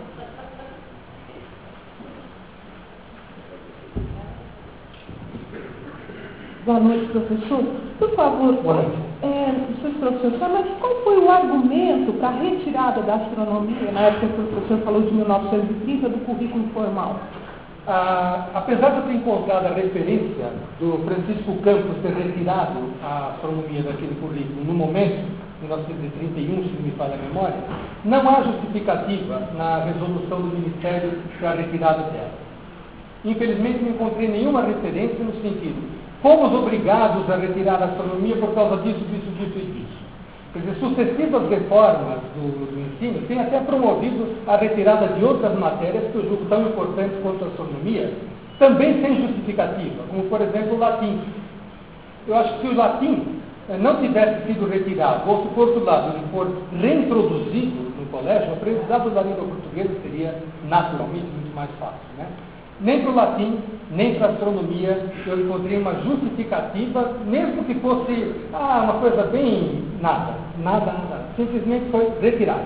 Boa noite, professor. Por favor, professor, mas qual foi o argumento para a retirada da astronomia, na época que o professor falou de 1930, do currículo formal? Apesar de eu ter encontrado a referência do Francisco Campos ter retirado a astronomia daquele currículo no momento, 1931, se não me falha a memória, não há justificativa na resolução do Ministério para a retirada dela. Infelizmente, não encontrei nenhuma referência no sentido: fomos obrigados a retirar a astronomia por causa disso. Quer dizer, sucessivas reformas do ensino têm até promovido a retirada de outras matérias que eu julgo tão importantes quanto a astronomia, também sem justificativa, como, por exemplo, o latim. Eu acho que se o latim não tivesse sido retirado, ou se, por outro lado, ele for reintroduzido no colégio, o aprendizado da língua portuguesa seria naturalmente muito mais fácil, né? Nem para o latim, nem para a astronomia eu encontrei uma justificativa, mesmo que fosse uma coisa bem nada. Simplesmente foi retirado.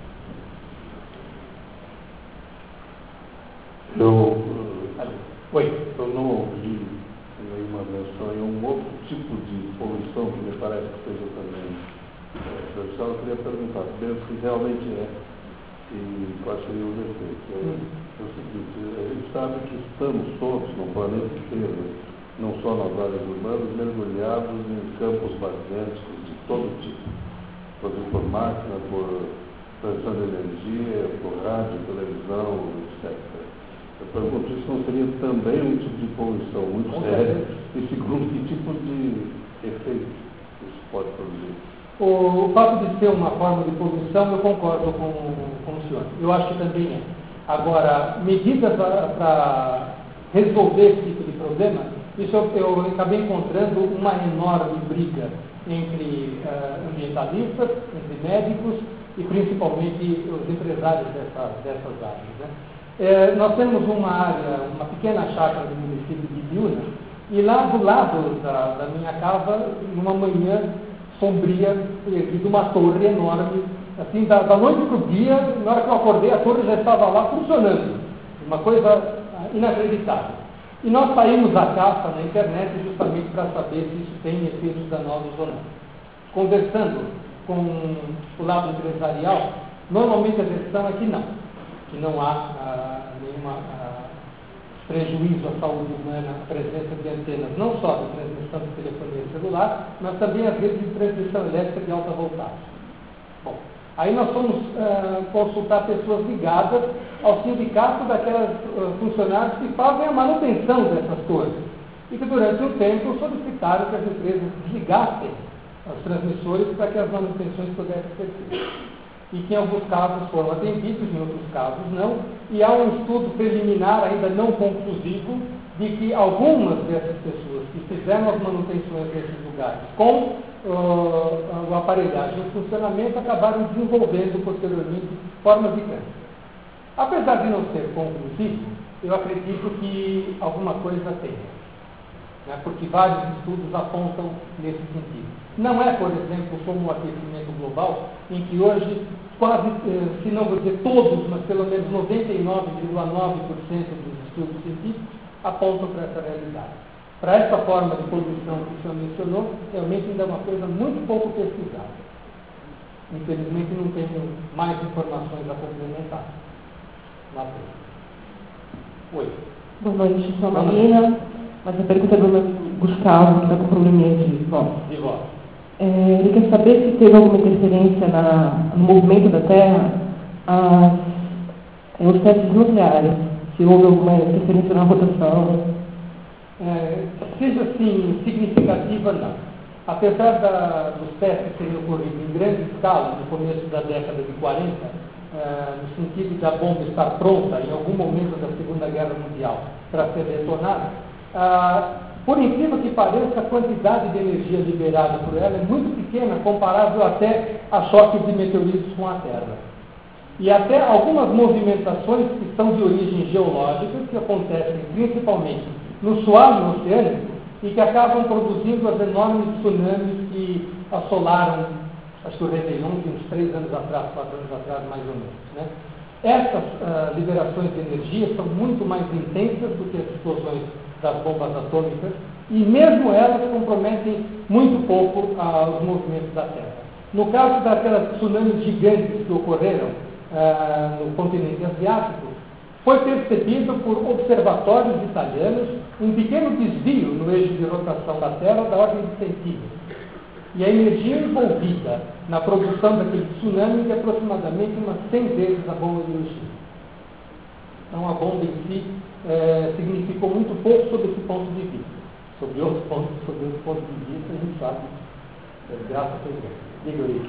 Eu não ouvi nenhuma menção em um outro tipo de poluição que me parece que seja também prejudicial. Eu queria perguntar, mesmo se realmente é, e quais seriam os efeitos. É o seguinte: a gente sabe que estamos todos no planeta inteiro, não só nas áreas urbanas, mergulhados em campos magnéticos de todo tipo, por máquina, por transmissão de energia, por rádio, televisão, etc. Eu pergunto, isso não seria também um tipo de poluição muito séria? E segundo, que tipo de efeito isso pode produzir? O fato de ser uma forma de poluição, eu concordo com o senhor. Eu acho que também é. Agora, medidas para resolver esse tipo de problema, isso eu acabei encontrando uma enorme briga entre ambientalistas, entre médicos e principalmente os empresários dessas áreas, né? Nós temos uma pequena chácara do município de Biúna, e lá do lado da minha casa, numa manhã sombria, erguida uma torre enorme, assim, da noite para o dia, na hora que eu acordei, a torre já estava lá funcionando. Uma coisa inacreditável. E nós saímos à caça na internet justamente para saber se isso tem efeitos danosos ou não. Conversando com o lado empresarial, normalmente a versão é que não há nenhuma prejuízo à saúde humana a presença de antenas, não só de transmissão de telefonia celular, mas também as redes de transmissão elétrica de alta voltagem. Bom, aí nós fomos consultar pessoas ligadas ao sindicato daquelas funcionários que fazem a manutenção dessas torres e que durante um tempo solicitaram que as empresas desligassem os transmissores para que as manutenções pudessem ser feitas. E que em alguns casos foram atendidos, em outros casos não, e há um estudo preliminar ainda não conclusivo de que algumas dessas pessoas que fizeram as manutenções nesses lugares com o aparelhagem em funcionamento acabaram desenvolvendo posteriormente formas de câncer. Apesar de não ser conclusivo, eu acredito que alguma coisa tem, né, porque vários estudos apontam nesse sentido. Não é, por exemplo, como o aquecimento global, em que hoje quase, se não vou dizer todos, mas pelo menos 99,9% dos estudos científicos apontam para essa realidade. Para essa forma de poluição que o senhor mencionou, realmente ainda é uma coisa muito pouco pesquisada. Infelizmente não tenho mais informações a complementar. Oi. Boa noite, sou a Marina, mas a pergunta é do meu Gustavo, que está com probleminha de voz. De voz. Ele quer saber se teve alguma interferência no movimento da Terra os testes nucleares, se houve alguma interferência na rotação. Seja assim, significativa, não. Apesar dos testes terem ocorrido em grande escala no começo da década de 40, no sentido de a bomba estar pronta em algum momento da Segunda Guerra Mundial para ser detonada, por incrível que pareça, a quantidade de energia liberada por ela é muito pequena, comparável até a choques de meteoritos com a Terra. E até algumas movimentações que são de origem geológica, que acontecem principalmente no suave oceânico e que acabam produzindo as enormes tsunamis que assolaram, acho que o Réveillon de uns 3 anos atrás, 4 anos atrás, mais ou menos, né? Essas liberações de energia são muito mais intensas do que as explosões das bombas atômicas e mesmo elas comprometem muito pouco os movimentos da Terra. No caso daquelas tsunamis gigantes que ocorreram no continente asiático, foi percebido por observatórios italianos um pequeno desvio no eixo de rotação da Terra da ordem de centímetros. E a energia envolvida na produção daquele tsunami é aproximadamente umas 100 vezes a bomba de Hiroshima. Então a bomba em si significou muito pouco sob esse ponto de vista. Sobre outros pontos de vista, a gente sabe, graças a Deus. Diga aí.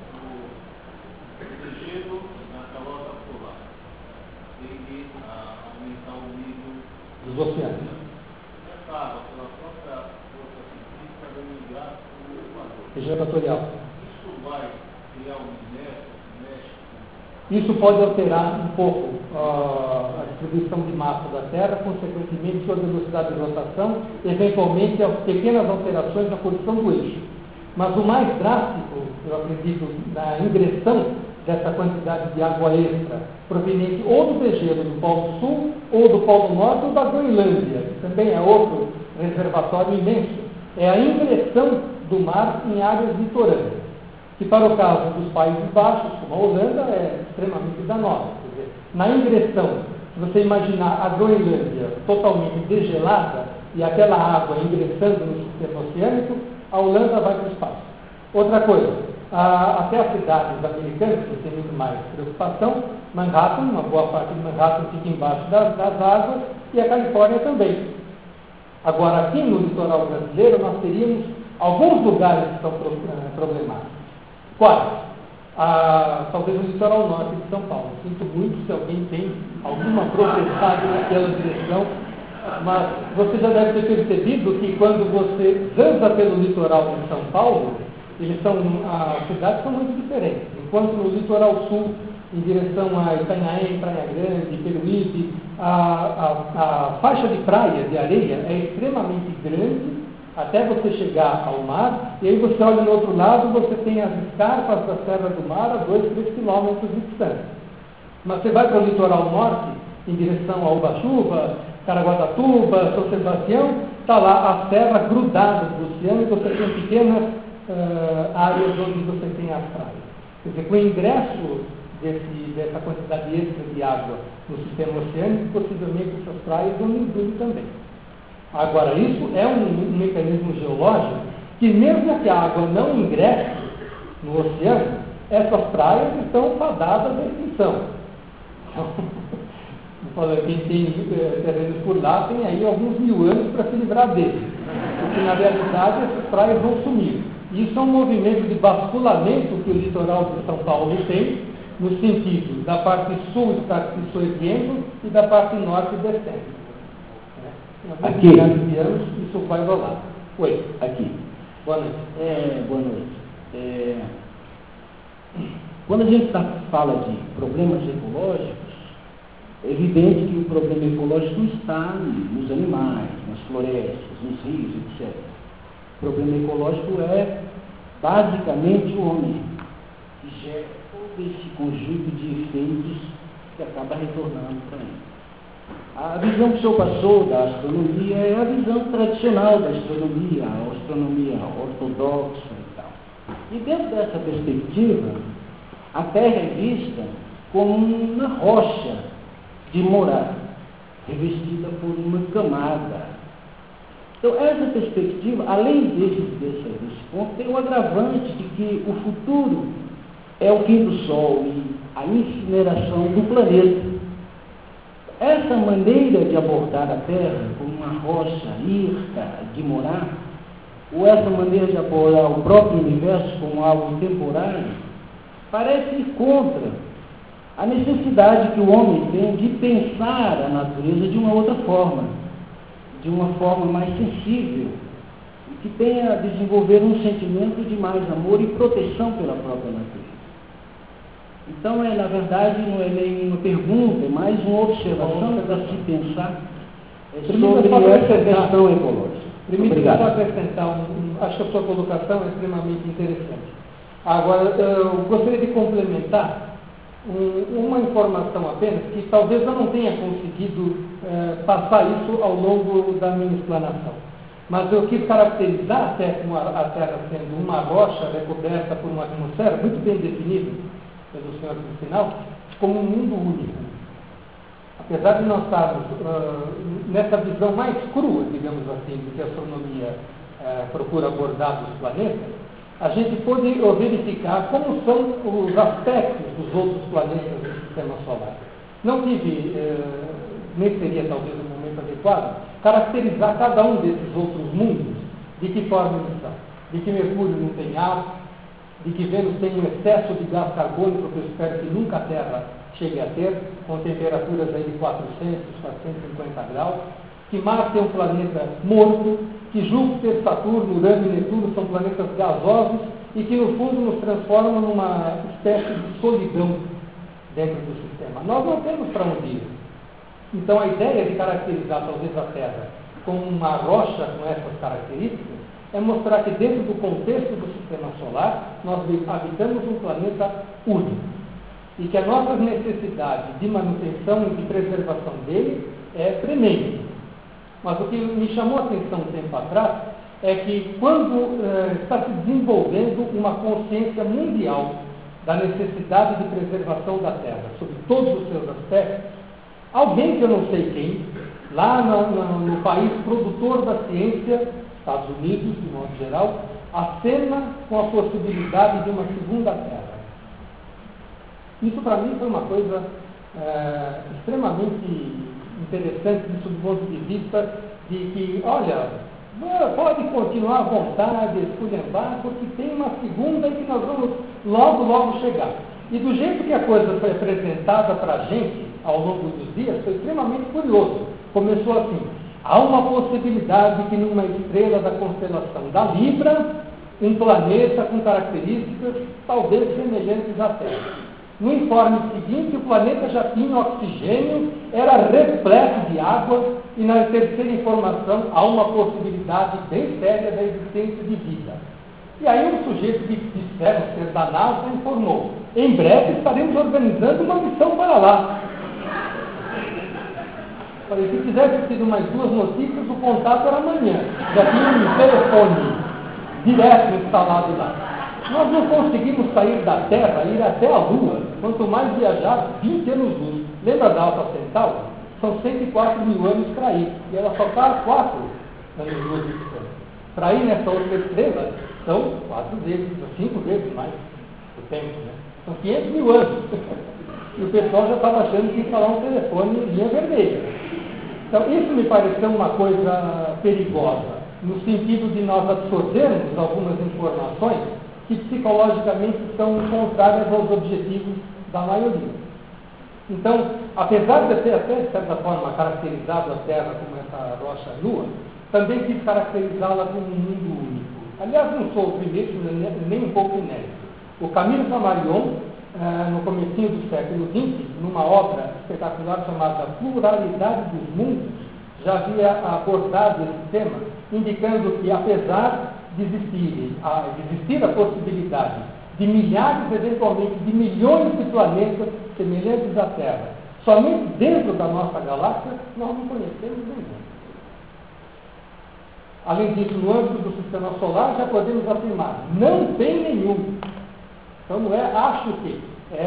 O gelo na calota polar tende a aumentar o nível Dos oceanos. Essa água, pela própria força científica, vai migrar para o Equador. Região equatorial. Isso vai criar um universo México? Isso pode alterar um pouco a distribuição de massa da Terra, consequentemente sua velocidade de rotação, eventualmente pequenas alterações na posição do eixo. Mas o mais drástico, eu acredito, na ingressão dessa quantidade de água extra, proveniente ou do degelo do Polo Sul, ou do Polo Norte, ou da Groenlândia, que também é outro reservatório imenso, é a ingressão do mar em áreas litorâneas, que para o caso dos Países Baixos, como a Holanda, é extremamente danosa. Quer dizer, na ingressão, se você imaginar a Groenlândia totalmente degelada e aquela água ingressando no sistema oceânico, a Holanda vai para o espaço. Outra coisa, até as cidades americanas, que tem muito mais preocupação, Manhattan, uma boa parte de Manhattan fica embaixo das águas, e a Califórnia também. Agora, aqui no litoral brasileiro, nós teríamos alguns lugares que são problemáticos. Quais? Talvez no litoral norte de São Paulo. Sinto muito se alguém tem alguma propriedade naquela direção, mas você já deve ter percebido que quando você anda pelo litoral de São Paulo, as cidades são muito diferentes. Enquanto no litoral sul, em direção a Itanhaém, Praia Grande, Peruíbe, a faixa de praia, de areia, é extremamente grande, até você chegar ao mar, e aí você olha no outro lado, você tem as escarpas da Serra do Mar a 2, 3 quilômetros de distância. Mas você vai para o litoral norte, em direção a Ubatuba, Caraguatatuba, São Sebastião, está lá a serra grudada do oceano, e você tem pequenas áreas onde você tem as praias. Quer dizer, com o ingresso dessa quantidade extra de água no sistema oceânico, possivelmente essas praias vão diminuir também. Agora, isso é um mecanismo geológico que, mesmo que a água não ingresse no oceano, essas praias estão fadadas à extinção. Então, quem tem terrenos por lá tem aí alguns 1000 anos para se livrar deles, porque na realidade essas praias vão sumir. Isso é um movimento de basculamento que o litoral de São Paulo tem, no sentido da parte sul estar se soerguendo e da parte norte descendo. Aqui. Em alguns de anos isso vai rolar. Oi. Aqui. Boa noite. Boa noite. Quando a gente fala de problemas ecológicos, é evidente que o problema ecológico não está nos animais, nas florestas, nos rios, etc. O problema ecológico é basicamente o homem, que gera todo esse conjunto de efeitos que acaba retornando para ele. A visão que o senhor passou da astronomia é a visão tradicional da astronomia, a astronomia ortodoxa e tal. E dentro dessa perspectiva, a Terra é vista como uma rocha de morar, revestida por uma camada. Então, essa perspectiva, além desse ponto, tem o agravante de que o futuro é o fim do Sol e a incineração do planeta. Essa maneira de abordar a Terra como uma rocha irta de morar, ou essa maneira de abordar o próprio universo como algo temporário, parece ir contra a necessidade que o homem tem de pensar a natureza de uma outra forma, de uma forma mais sensível, e que tenha a desenvolver um sentimento de mais amor e proteção pela própria natureza. Então, na verdade, não é nem uma pergunta, é mais uma observação para se pensar sobre essa questão ecológica. Primeiro, só acrescentar, acho que a sua colocação é extremamente interessante. Agora, eu gostaria de complementar uma informação apenas, que talvez eu não tenha conseguido passar isso ao longo da minha explanação. Mas eu quis caracterizar a Terra sendo uma rocha recoberta por uma atmosfera muito bem definida pelo senhor do sinal, como um mundo único. Apesar de nós estarmos nessa visão mais crua, digamos assim, do que a astronomia procura abordar dos planetas, a gente pode verificar como são os aspectos dos outros planetas do sistema solar. Não tive, nem seria talvez o momento adequado, caracterizar cada um desses outros mundos, de que forma eles são. De que Mercúrio não tem ar, de que Vênus tem um excesso de gás carbônico que eu espero que nunca a Terra chegue a ter, com temperaturas aí de 400, 450 graus, que Marte é um planeta morto, que Júpiter, Saturno, Urano e Netuno são planetas gasosos e que no fundo nos transformam numa espécie de solidão dentro do sistema. Nós não temos para onde ir. Então a ideia de caracterizar talvez a Terra como uma rocha com essas características é mostrar que dentro do contexto do sistema solar nós habitamos um planeta único e que a nossa necessidade de manutenção e de preservação dele é premente. Mas o que me chamou a atenção um tempo atrás é que quando está se desenvolvendo uma consciência mundial da necessidade de preservação da Terra, sob todos os seus aspectos, alguém que eu não sei quem, lá no país produtor da ciência, Estados Unidos, de modo geral, acena com a possibilidade de uma segunda Terra. Isso para mim foi uma coisa extremamente interessante, do ponto de vista de que, olha, pode continuar à vontade, esculhambar, porque tem uma segunda e que nós vamos logo chegar. E do jeito que a coisa foi apresentada para a gente ao longo dos dias, foi extremamente curioso. Começou assim: há uma possibilidade que numa estrela da constelação da Libra, um planeta com características talvez semelhantes à Terra. No informe seguinte, o planeta já tinha oxigênio, era repleto de água, e na terceira informação, há uma possibilidade bem séria da existência de vida. E aí um sujeito que disseram ser da NASA informou: em breve estaremos organizando uma missão para lá. Falei, se tivesse tido mais 2 notícias, o contato era amanhã. Já tinha um telefone direto instalado lá. Nós não conseguimos sair da Terra, ir até a Lua, Quanto mais viajar, 20 anos-luz. Lembra da Alfa Centauri? São 104 mil anos para ir. E ela só está a 4 anos-luz de distância. Para ir nessa outra estrela, são 4 vezes, 5 vezes mais o tempo, né? São 500 mil anos. E o pessoal já estava achando que ia falar um telefone em linha vermelha. Então, isso me pareceu uma coisa perigosa, no sentido de nós absorvermos algumas informações que psicologicamente são contrárias aos objetivos da maioria. Então, apesar de ter até, de certa forma, caracterizado a Terra como essa rocha nua, também quis caracterizá-la como um mundo único. Aliás, não sou o primeiro, nem um pouco inédito. O Camille Flammarion, no comecinho do século XX, numa obra espetacular chamada Pluralidade dos Mundos, já havia abordado esse tema, indicando que, apesar de existir a possibilidade de milhares, eventualmente de milhões de planetas semelhantes à Terra, somente dentro da nossa galáxia, nós não conhecemos nenhum. Além disso, no âmbito do Sistema Solar, já podemos afirmar, não tem nenhum. Então não é acho que,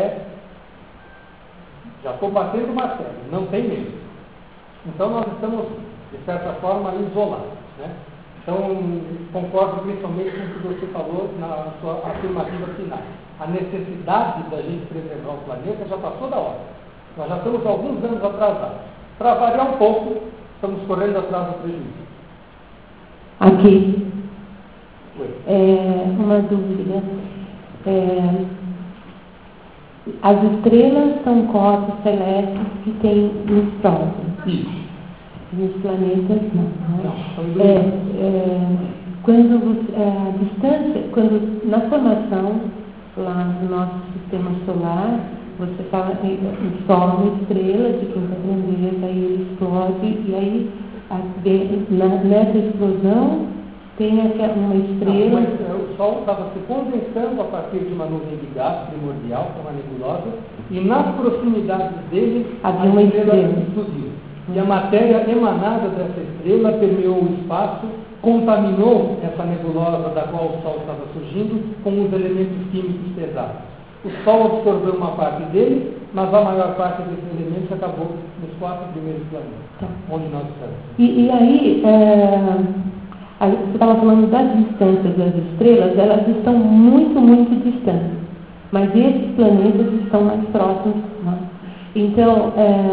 já estou batendo o martelo, não tem mesmo. Então nós estamos, de certa forma, isolados, né? Então, concordo principalmente com o que você falou na sua afirmativa final. A necessidade da gente preservar o planeta já passou da hora. Nós já estamos alguns anos atrasados. Para variar um pouco, estamos correndo atrás do prejuízo. Aqui, uma dúvida. As estrelas são corpos celestes que têm luz própria. Isso. E os planetas não. A distância, quando na formação lá do nosso sistema solar, você fala que forma uma estrela de quinta grandeza, aí ele explode, e aí nessa explosão tem uma estrela. O Sol estava se condensando a partir de uma nuvem de gás primordial, que é uma nebulosa, e nas proximidades dele havia uma estrela explodiu. E a matéria emanada dessa estrela permeou o espaço, contaminou essa nebulosa da qual o Sol estava surgindo com os elementos químicos pesados. O Sol absorveu uma parte dele, mas a maior parte desses elementos acabou nos 4 primeiros planetas, onde nós estamos. E aí, você estava falando das distâncias das estrelas, elas estão muito, muito distantes. Mas esses planetas estão mais próximos. Né? Então,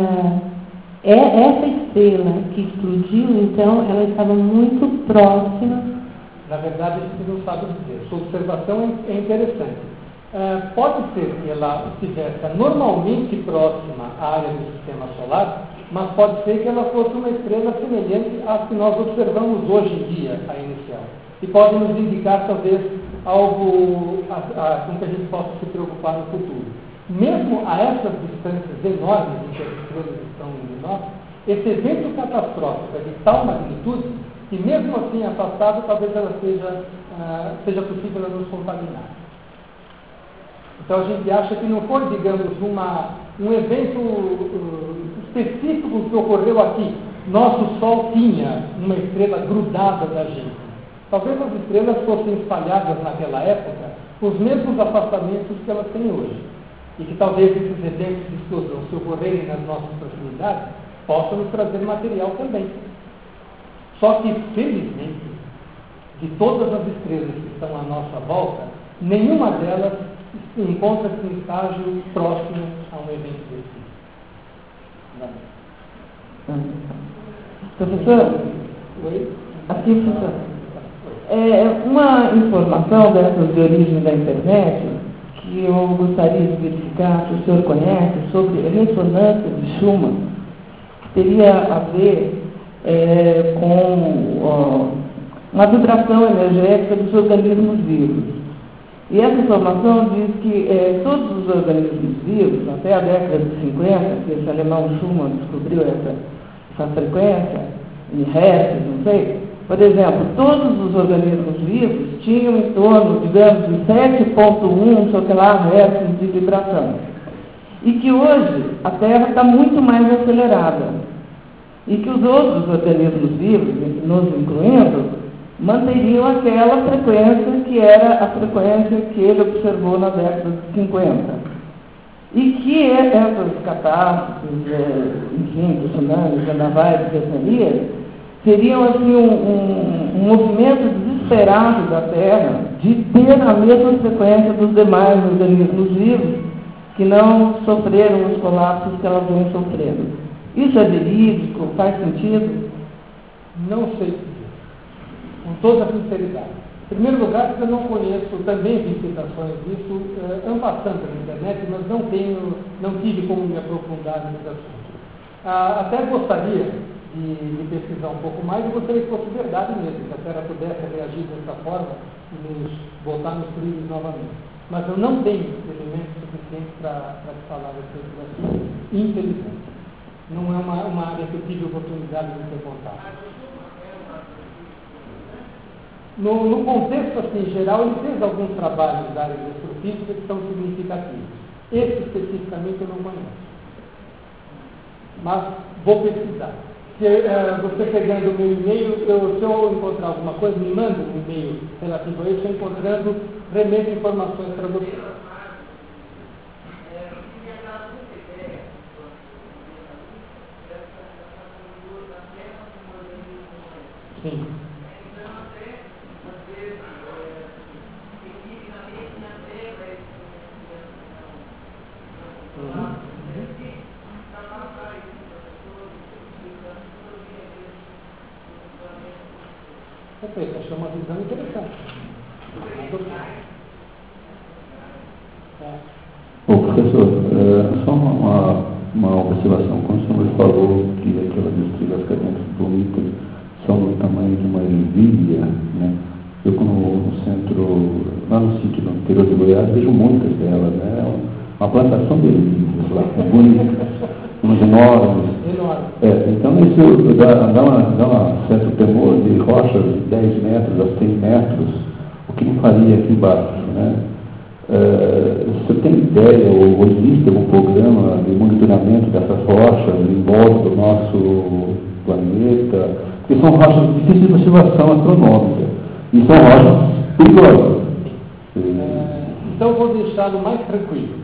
essa estrela que explodiu, então, ela estava muito próxima. Na verdade, a gente não sabe dizer. Sua observação é interessante. Pode ser que ela estivesse normalmente próxima à área do sistema solar, mas pode ser que ela fosse uma estrela semelhante às que nós observamos hoje em dia, a inicial. E pode nos indicar, talvez, algo com que a gente possa se preocupar no futuro. Mesmo a essas distâncias enormes em que as estrelas estão de nós, esse evento catastrófico é de tal magnitude que, mesmo assim afastado, talvez ela seja possível ela nos contaminar. Então a gente acha que não foi, digamos, um evento específico que ocorreu aqui. Nosso Sol tinha uma estrela grudada da gente. Talvez as estrelas fossem espalhadas naquela época com os mesmos afastamentos que elas têm hoje. E que talvez esses eventos de explosão, se ocorrerem nas nossas proximidades, possam nos trazer material também. Só que, felizmente, de todas as estrelas que estão à nossa volta, nenhuma delas encontra-se em estágio próximo a um evento desse. Professor, aqui, professor, uma informação dessas de origem da internet que eu gostaria de verificar, se o senhor conhece, sobre ressonância de Schumann, que teria a ver com uma vibração energética dos organismos vivos. E essa informação diz que todos os organismos vivos, até a década de 50, que esse alemão Schumann descobriu essa frequência, em Hertz, não sei, por exemplo, todos os organismos vivos tinham em torno, digamos, de 7,1, sei lá, Hertz de vibração. E que hoje a Terra está muito mais acelerada. E que os outros organismos vivos, nos incluindo, manteriam aquela frequência que era a frequência que ele observou na década de 50. e que essas catástrofes, enfim, tsunamis, vendavais, ventanias, seriam assim um movimento desesperado da Terra de ter a mesma frequência dos demais organismos vivos que não sofreram os colapsos que elas vêm sofrendo. Isso é verídico? Faz sentido? Não sei dizer, com toda a sinceridade. Em primeiro lugar, porque eu não conheço, também vi citações disso, passando na internet, mas não tive como me aprofundar nesse assunto. Até gostaria de pesquisar um pouco mais e gostaria que fosse verdade mesmo, que a Terra pudesse reagir dessa forma e nos voltar nos trilhos novamente. Mas eu não tenho elementos suficientes para falar a respeito do assunto, infelizmente. Não é uma área que eu tive oportunidade de ter contato. No contexto assim, geral, ele fez alguns trabalhos da área de astrofísica que são significativos. Esse especificamente eu não conheço. Mas vou pesquisar. Você pegando o meu e-mail, se eu encontrar alguma coisa, me manda um e-mail relativo a isso, eu encontrando, remeto informações para você. Sim. Perfeito, achei uma visão interessante. Ô, professor, só uma observação. Quando o senhor falou que aquelas estrelas cadentes bonitas são do tamanho de uma ervilha, né? Eu, no centro, lá no sítio do interior de Goiás, vejo muitas delas, né? Uma plantação de ervilhas lá, bonitas, umas enormes. Então isso dá um certo temor de rochas de 10 metros a 100 metros, o que não faria aqui embaixo, né? Você tem ideia, ou existe algum programa de monitoramento dessas rochas em volta do nosso planeta? Porque são rochas difíceis de observação astronômica e são rochas perigosas. Então vou deixá-lo mais tranquilo.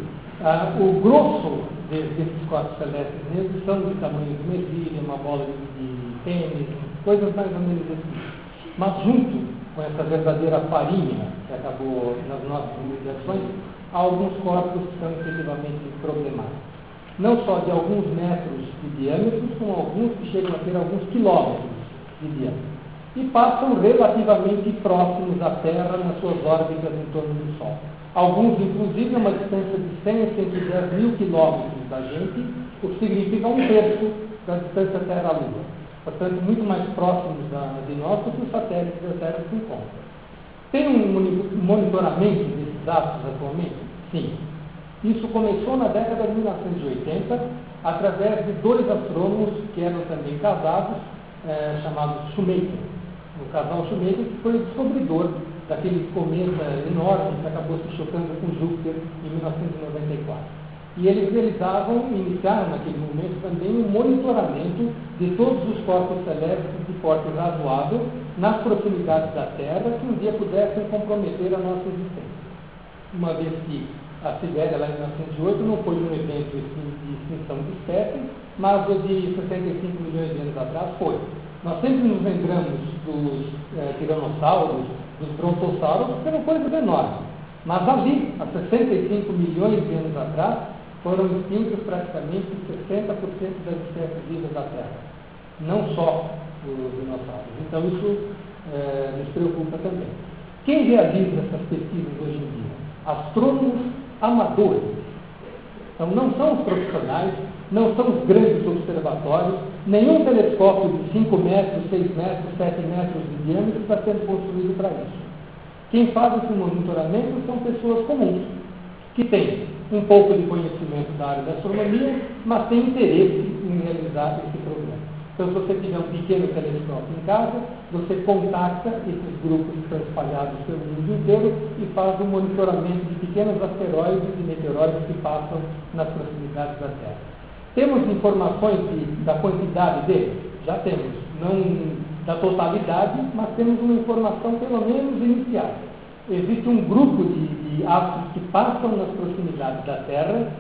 O grosso desses corpos celestes negros são de tamanho de uma ervilha, uma bola de tênis, coisas mais ou menos assim. Mas junto com essa verdadeira farinha que acabou nas nossas investigações, há alguns corpos que são efetivamente problemáticos. Não só de alguns metros de diâmetro, como alguns que chegam a ter alguns quilômetros de diâmetro. E passam relativamente próximos à Terra nas suas órbitas em torno do Sol. Alguns, inclusive, a uma distância de 100 a 110 mil quilômetros da gente, o que significa 1/3 da distância Terra-Lua. Portanto, muito mais próximos de nós do que os satélites da Terra se encontram. Tem um monitoramento desses astros atualmente? Sim. Isso começou na década de 1980, através de 2 astrônomos que eram também casados, chamados Shoemaker. O casal Shoemaker, que foi o descobridor daquele cometa enorme que acabou se chocando com Júpiter em 1994. E eles iniciaram naquele momento também um monitoramento de todos os corpos celestes de porte razoável nas proximidades da Terra que um dia pudessem comprometer a nossa existência. Uma vez que a Sibéria, lá em 1908, não foi um evento de extinção de espécies, mas o de 65 milhões de anos atrás foi. Nós sempre nos lembramos dos tiranossauros, dos brontossauros, porque eram coisas enormes. Mas ali, há 65 milhões de anos atrás, foram extintos praticamente 60% das espécies vivas da Terra. Não só os dinossauros. Então isso nos preocupa também. Quem realiza essas pesquisas hoje em dia? Astrônomos amadores. Então não são os profissionais, não são os grandes observatórios, nenhum telescópio de 5 metros, 6 metros, 7 metros de diâmetro está sendo construído para isso. Quem faz esse monitoramento são pessoas comuns, que têm um pouco de conhecimento da área da astronomia, mas têm interesse em realizar esse programa. Então, se você tiver um pequeno telescópio em casa, você contacta esses grupos que estão espalhados pelo mundo inteiro e faz um monitoramento de pequenos asteroides e meteoróides que passam nas proximidades da Terra. Temos informações da quantidade deles? Já temos. Não da totalidade, mas temos uma informação pelo menos inicial. Existe um grupo de astros que passam nas proximidades da Terra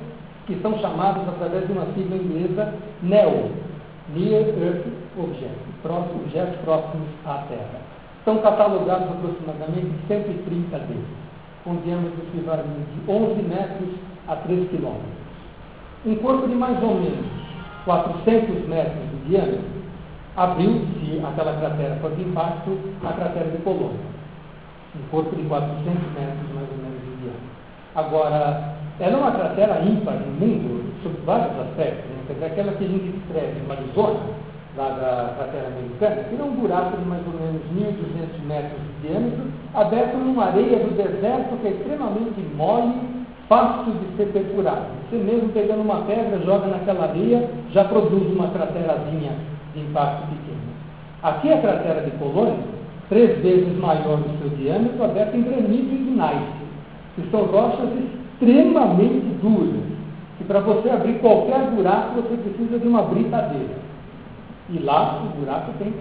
que são chamados através de uma sigla inglesa NEO, Near Earth Objects, objetos próximos à Terra. São catalogados aproximadamente 130 deles, com diâmetros que variam de 11 metros a 3 quilômetros. Um corpo de mais ou menos 400 metros de diâmetro abriu, se aquela cratera for de impacto, a cratera de Colônia. Um corpo de 400 metros mais ou menos de diâmetro. Agora, ela é uma cratera ímpar no mundo, sob vários aspectos. Né? Quer dizer, aquela que a gente descreve no Arizona, lá da cratera americana, que é um buraco de mais ou menos 1.200 metros de diâmetro, aberto numa areia do deserto que é extremamente mole, fácil de ser perfurado. Você mesmo pegando uma pedra, joga naquela areia, já produz uma craterazinha de impacto pequeno. Aqui a cratera de Colônia, 3 vezes maior do seu diâmetro, aberta em granito e gneiss, que são rochas extremamente duras, que para você abrir qualquer buraco, você precisa de uma britadeira. E lá o buraco tem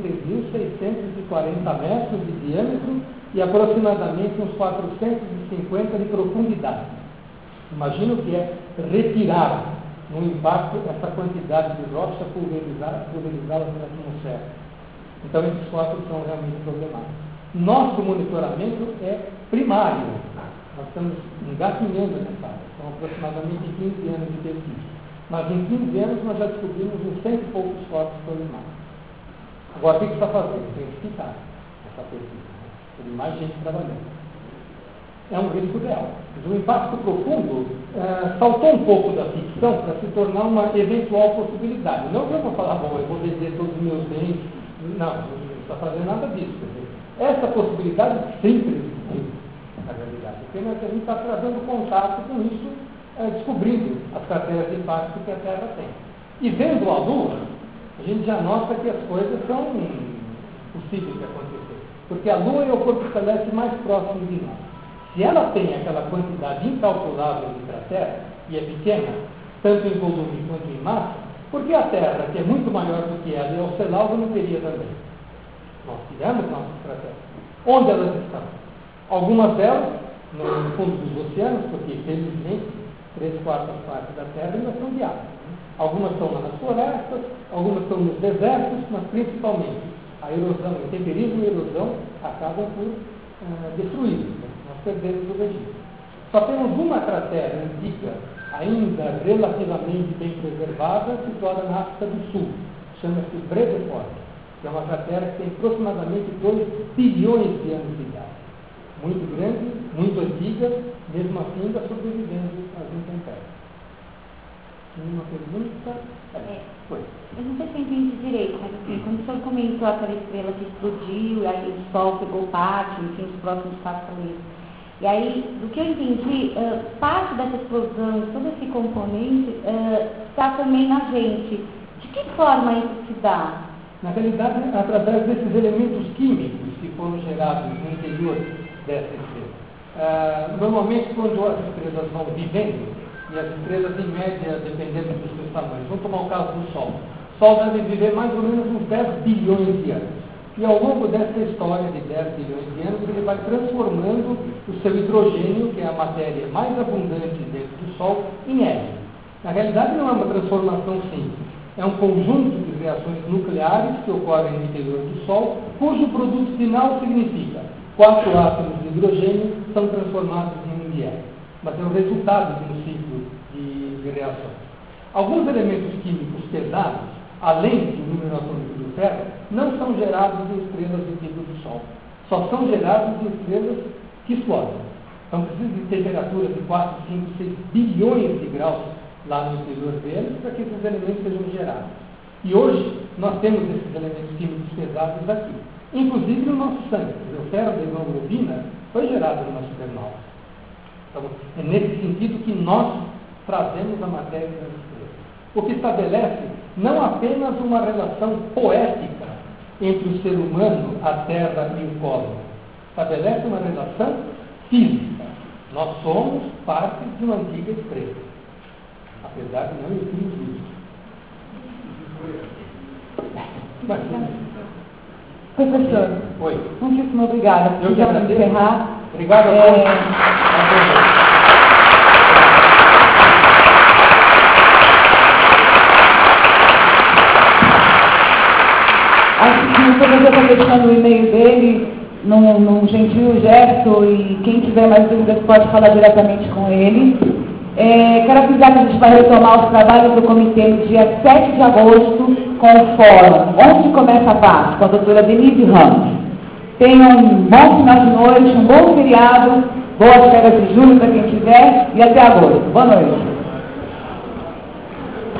3.640 metros de diâmetro e aproximadamente uns 450 de profundidade. Imagina o que é retirar no impacto essa quantidade de rocha, pulverizá-la na atmosfera. Então esses fósseis são realmente problemáticos. Nosso monitoramento é primário. Nós estamos engatinhando nessa área. São aproximadamente 15 anos de pesquisa. Mas em 15 anos nós já descobrimos uns 100 e poucos fósseis problemáticos. Agora, o que está fazendo? Tem que ficar essa pesquisa. Tem mais gente trabalhando. É um risco real. Mas o impacto profundo saltou um pouco da ficção para se tornar uma eventual possibilidade. Não que eu vou falar, bom, eu vou vender todos os meus bens. Não está fazendo nada disso. Quer dizer, essa possibilidade sempre existiu, na realidade. Porque a gente está trazendo contato com isso, descobrindo as crateras de impacto que a Terra tem. E vendo a Lua, a gente já nota que as coisas são possíveis de acontecer. Porque a Lua é o corpo celeste mais próximo de nós. Se ela tem aquela quantidade incalculável de cratera, e é pequena, tanto em volume quanto em massa, porque a Terra, que é muito maior do que ela, e ao ser algo, não teria também. Nós tivemos nossas crateras. Onde elas estão? Algumas delas no fundo dos oceanos, porque, felizmente, 3/4 partes da Terra ainda são de água. Algumas estão lá nas florestas, algumas estão nos desertos, mas principalmente a erosão, o intemperismo e a erosão acabam por destruir. Nós perdemos o registro. Só temos uma cratera antiga, ainda relativamente bem preservada, situada na África do Sul. Chama-se Bredefort, que é uma cratera que tem aproximadamente 2 bilhões de anos de idade. Muito grande, muito antiga, mesmo assim ainda sobrevivendo às intempéries. Uma pergunta? Foi. Eu não sei se eu entendi direito, mas assim, quando o senhor comentou aquela estrela que explodiu, e aí o Sol pegou parte, enfim, os próximos passos são isso. E aí, do que eu entendi, parte dessa explosão, todo esse componente, está também na gente. De que forma isso se dá? Na realidade, através desses elementos químicos que foram gerados no interior dessa estrela. Normalmente, quando as estrelas vão vivendo, e as estrelas, em média, dependendo dos seus tamanhos, vamos tomar o caso do Sol. O Sol deve viver mais ou menos uns 10 bilhões de anos. E ao longo dessa história de 10 bilhões de anos, ele vai transformando o seu hidrogênio, que é a matéria mais abundante dentro do Sol, em hélio. Na realidade, não é uma transformação simples. É um conjunto de reações nucleares que ocorrem no interior do Sol, cujo produto final significa 4 átomos de hidrogênio são transformados em um de hélio. Mas é o resultado de um ciclo de reações. Alguns elementos químicos pesados, além do número atômico do ferro, não são gerados em estrelas do tipo do Sol. Só são gerados em estrelas que explodem. Então precisa de temperaturas de 4, 5, 6 bilhões de graus lá no interior deles para que esses elementos sejam gerados. E hoje nós temos esses elementos químicos pesados aqui. Inclusive no nosso sangue. O ferro da hemoglobina foi gerado numa supernova. Então, é nesse sentido que nós trazemos a matéria das estrelas. O que estabelece não apenas uma relação poética entre o ser humano, a Terra e o cosmos. Estabelece uma relação física. Nós somos parte de uma antiga estrela. Apesar de não existir isso. Professor, Oi. muitíssimo obrigada. Eu que agradeço. Encerrar. Obrigado a todos. professor está deixando o e-mail dele num gentil gesto e quem tiver mais dúvidas pode falar diretamente com ele. Quero avisar que a gente vai retomar os trabalhos do comitê no dia 7 de agosto com o fórum Onde Começa a Paz, com a doutora Denise Ramos. Tenham um bom final de noite, um bom feriado, boas férias de julho para quem tiver e até agosto. Boa noite.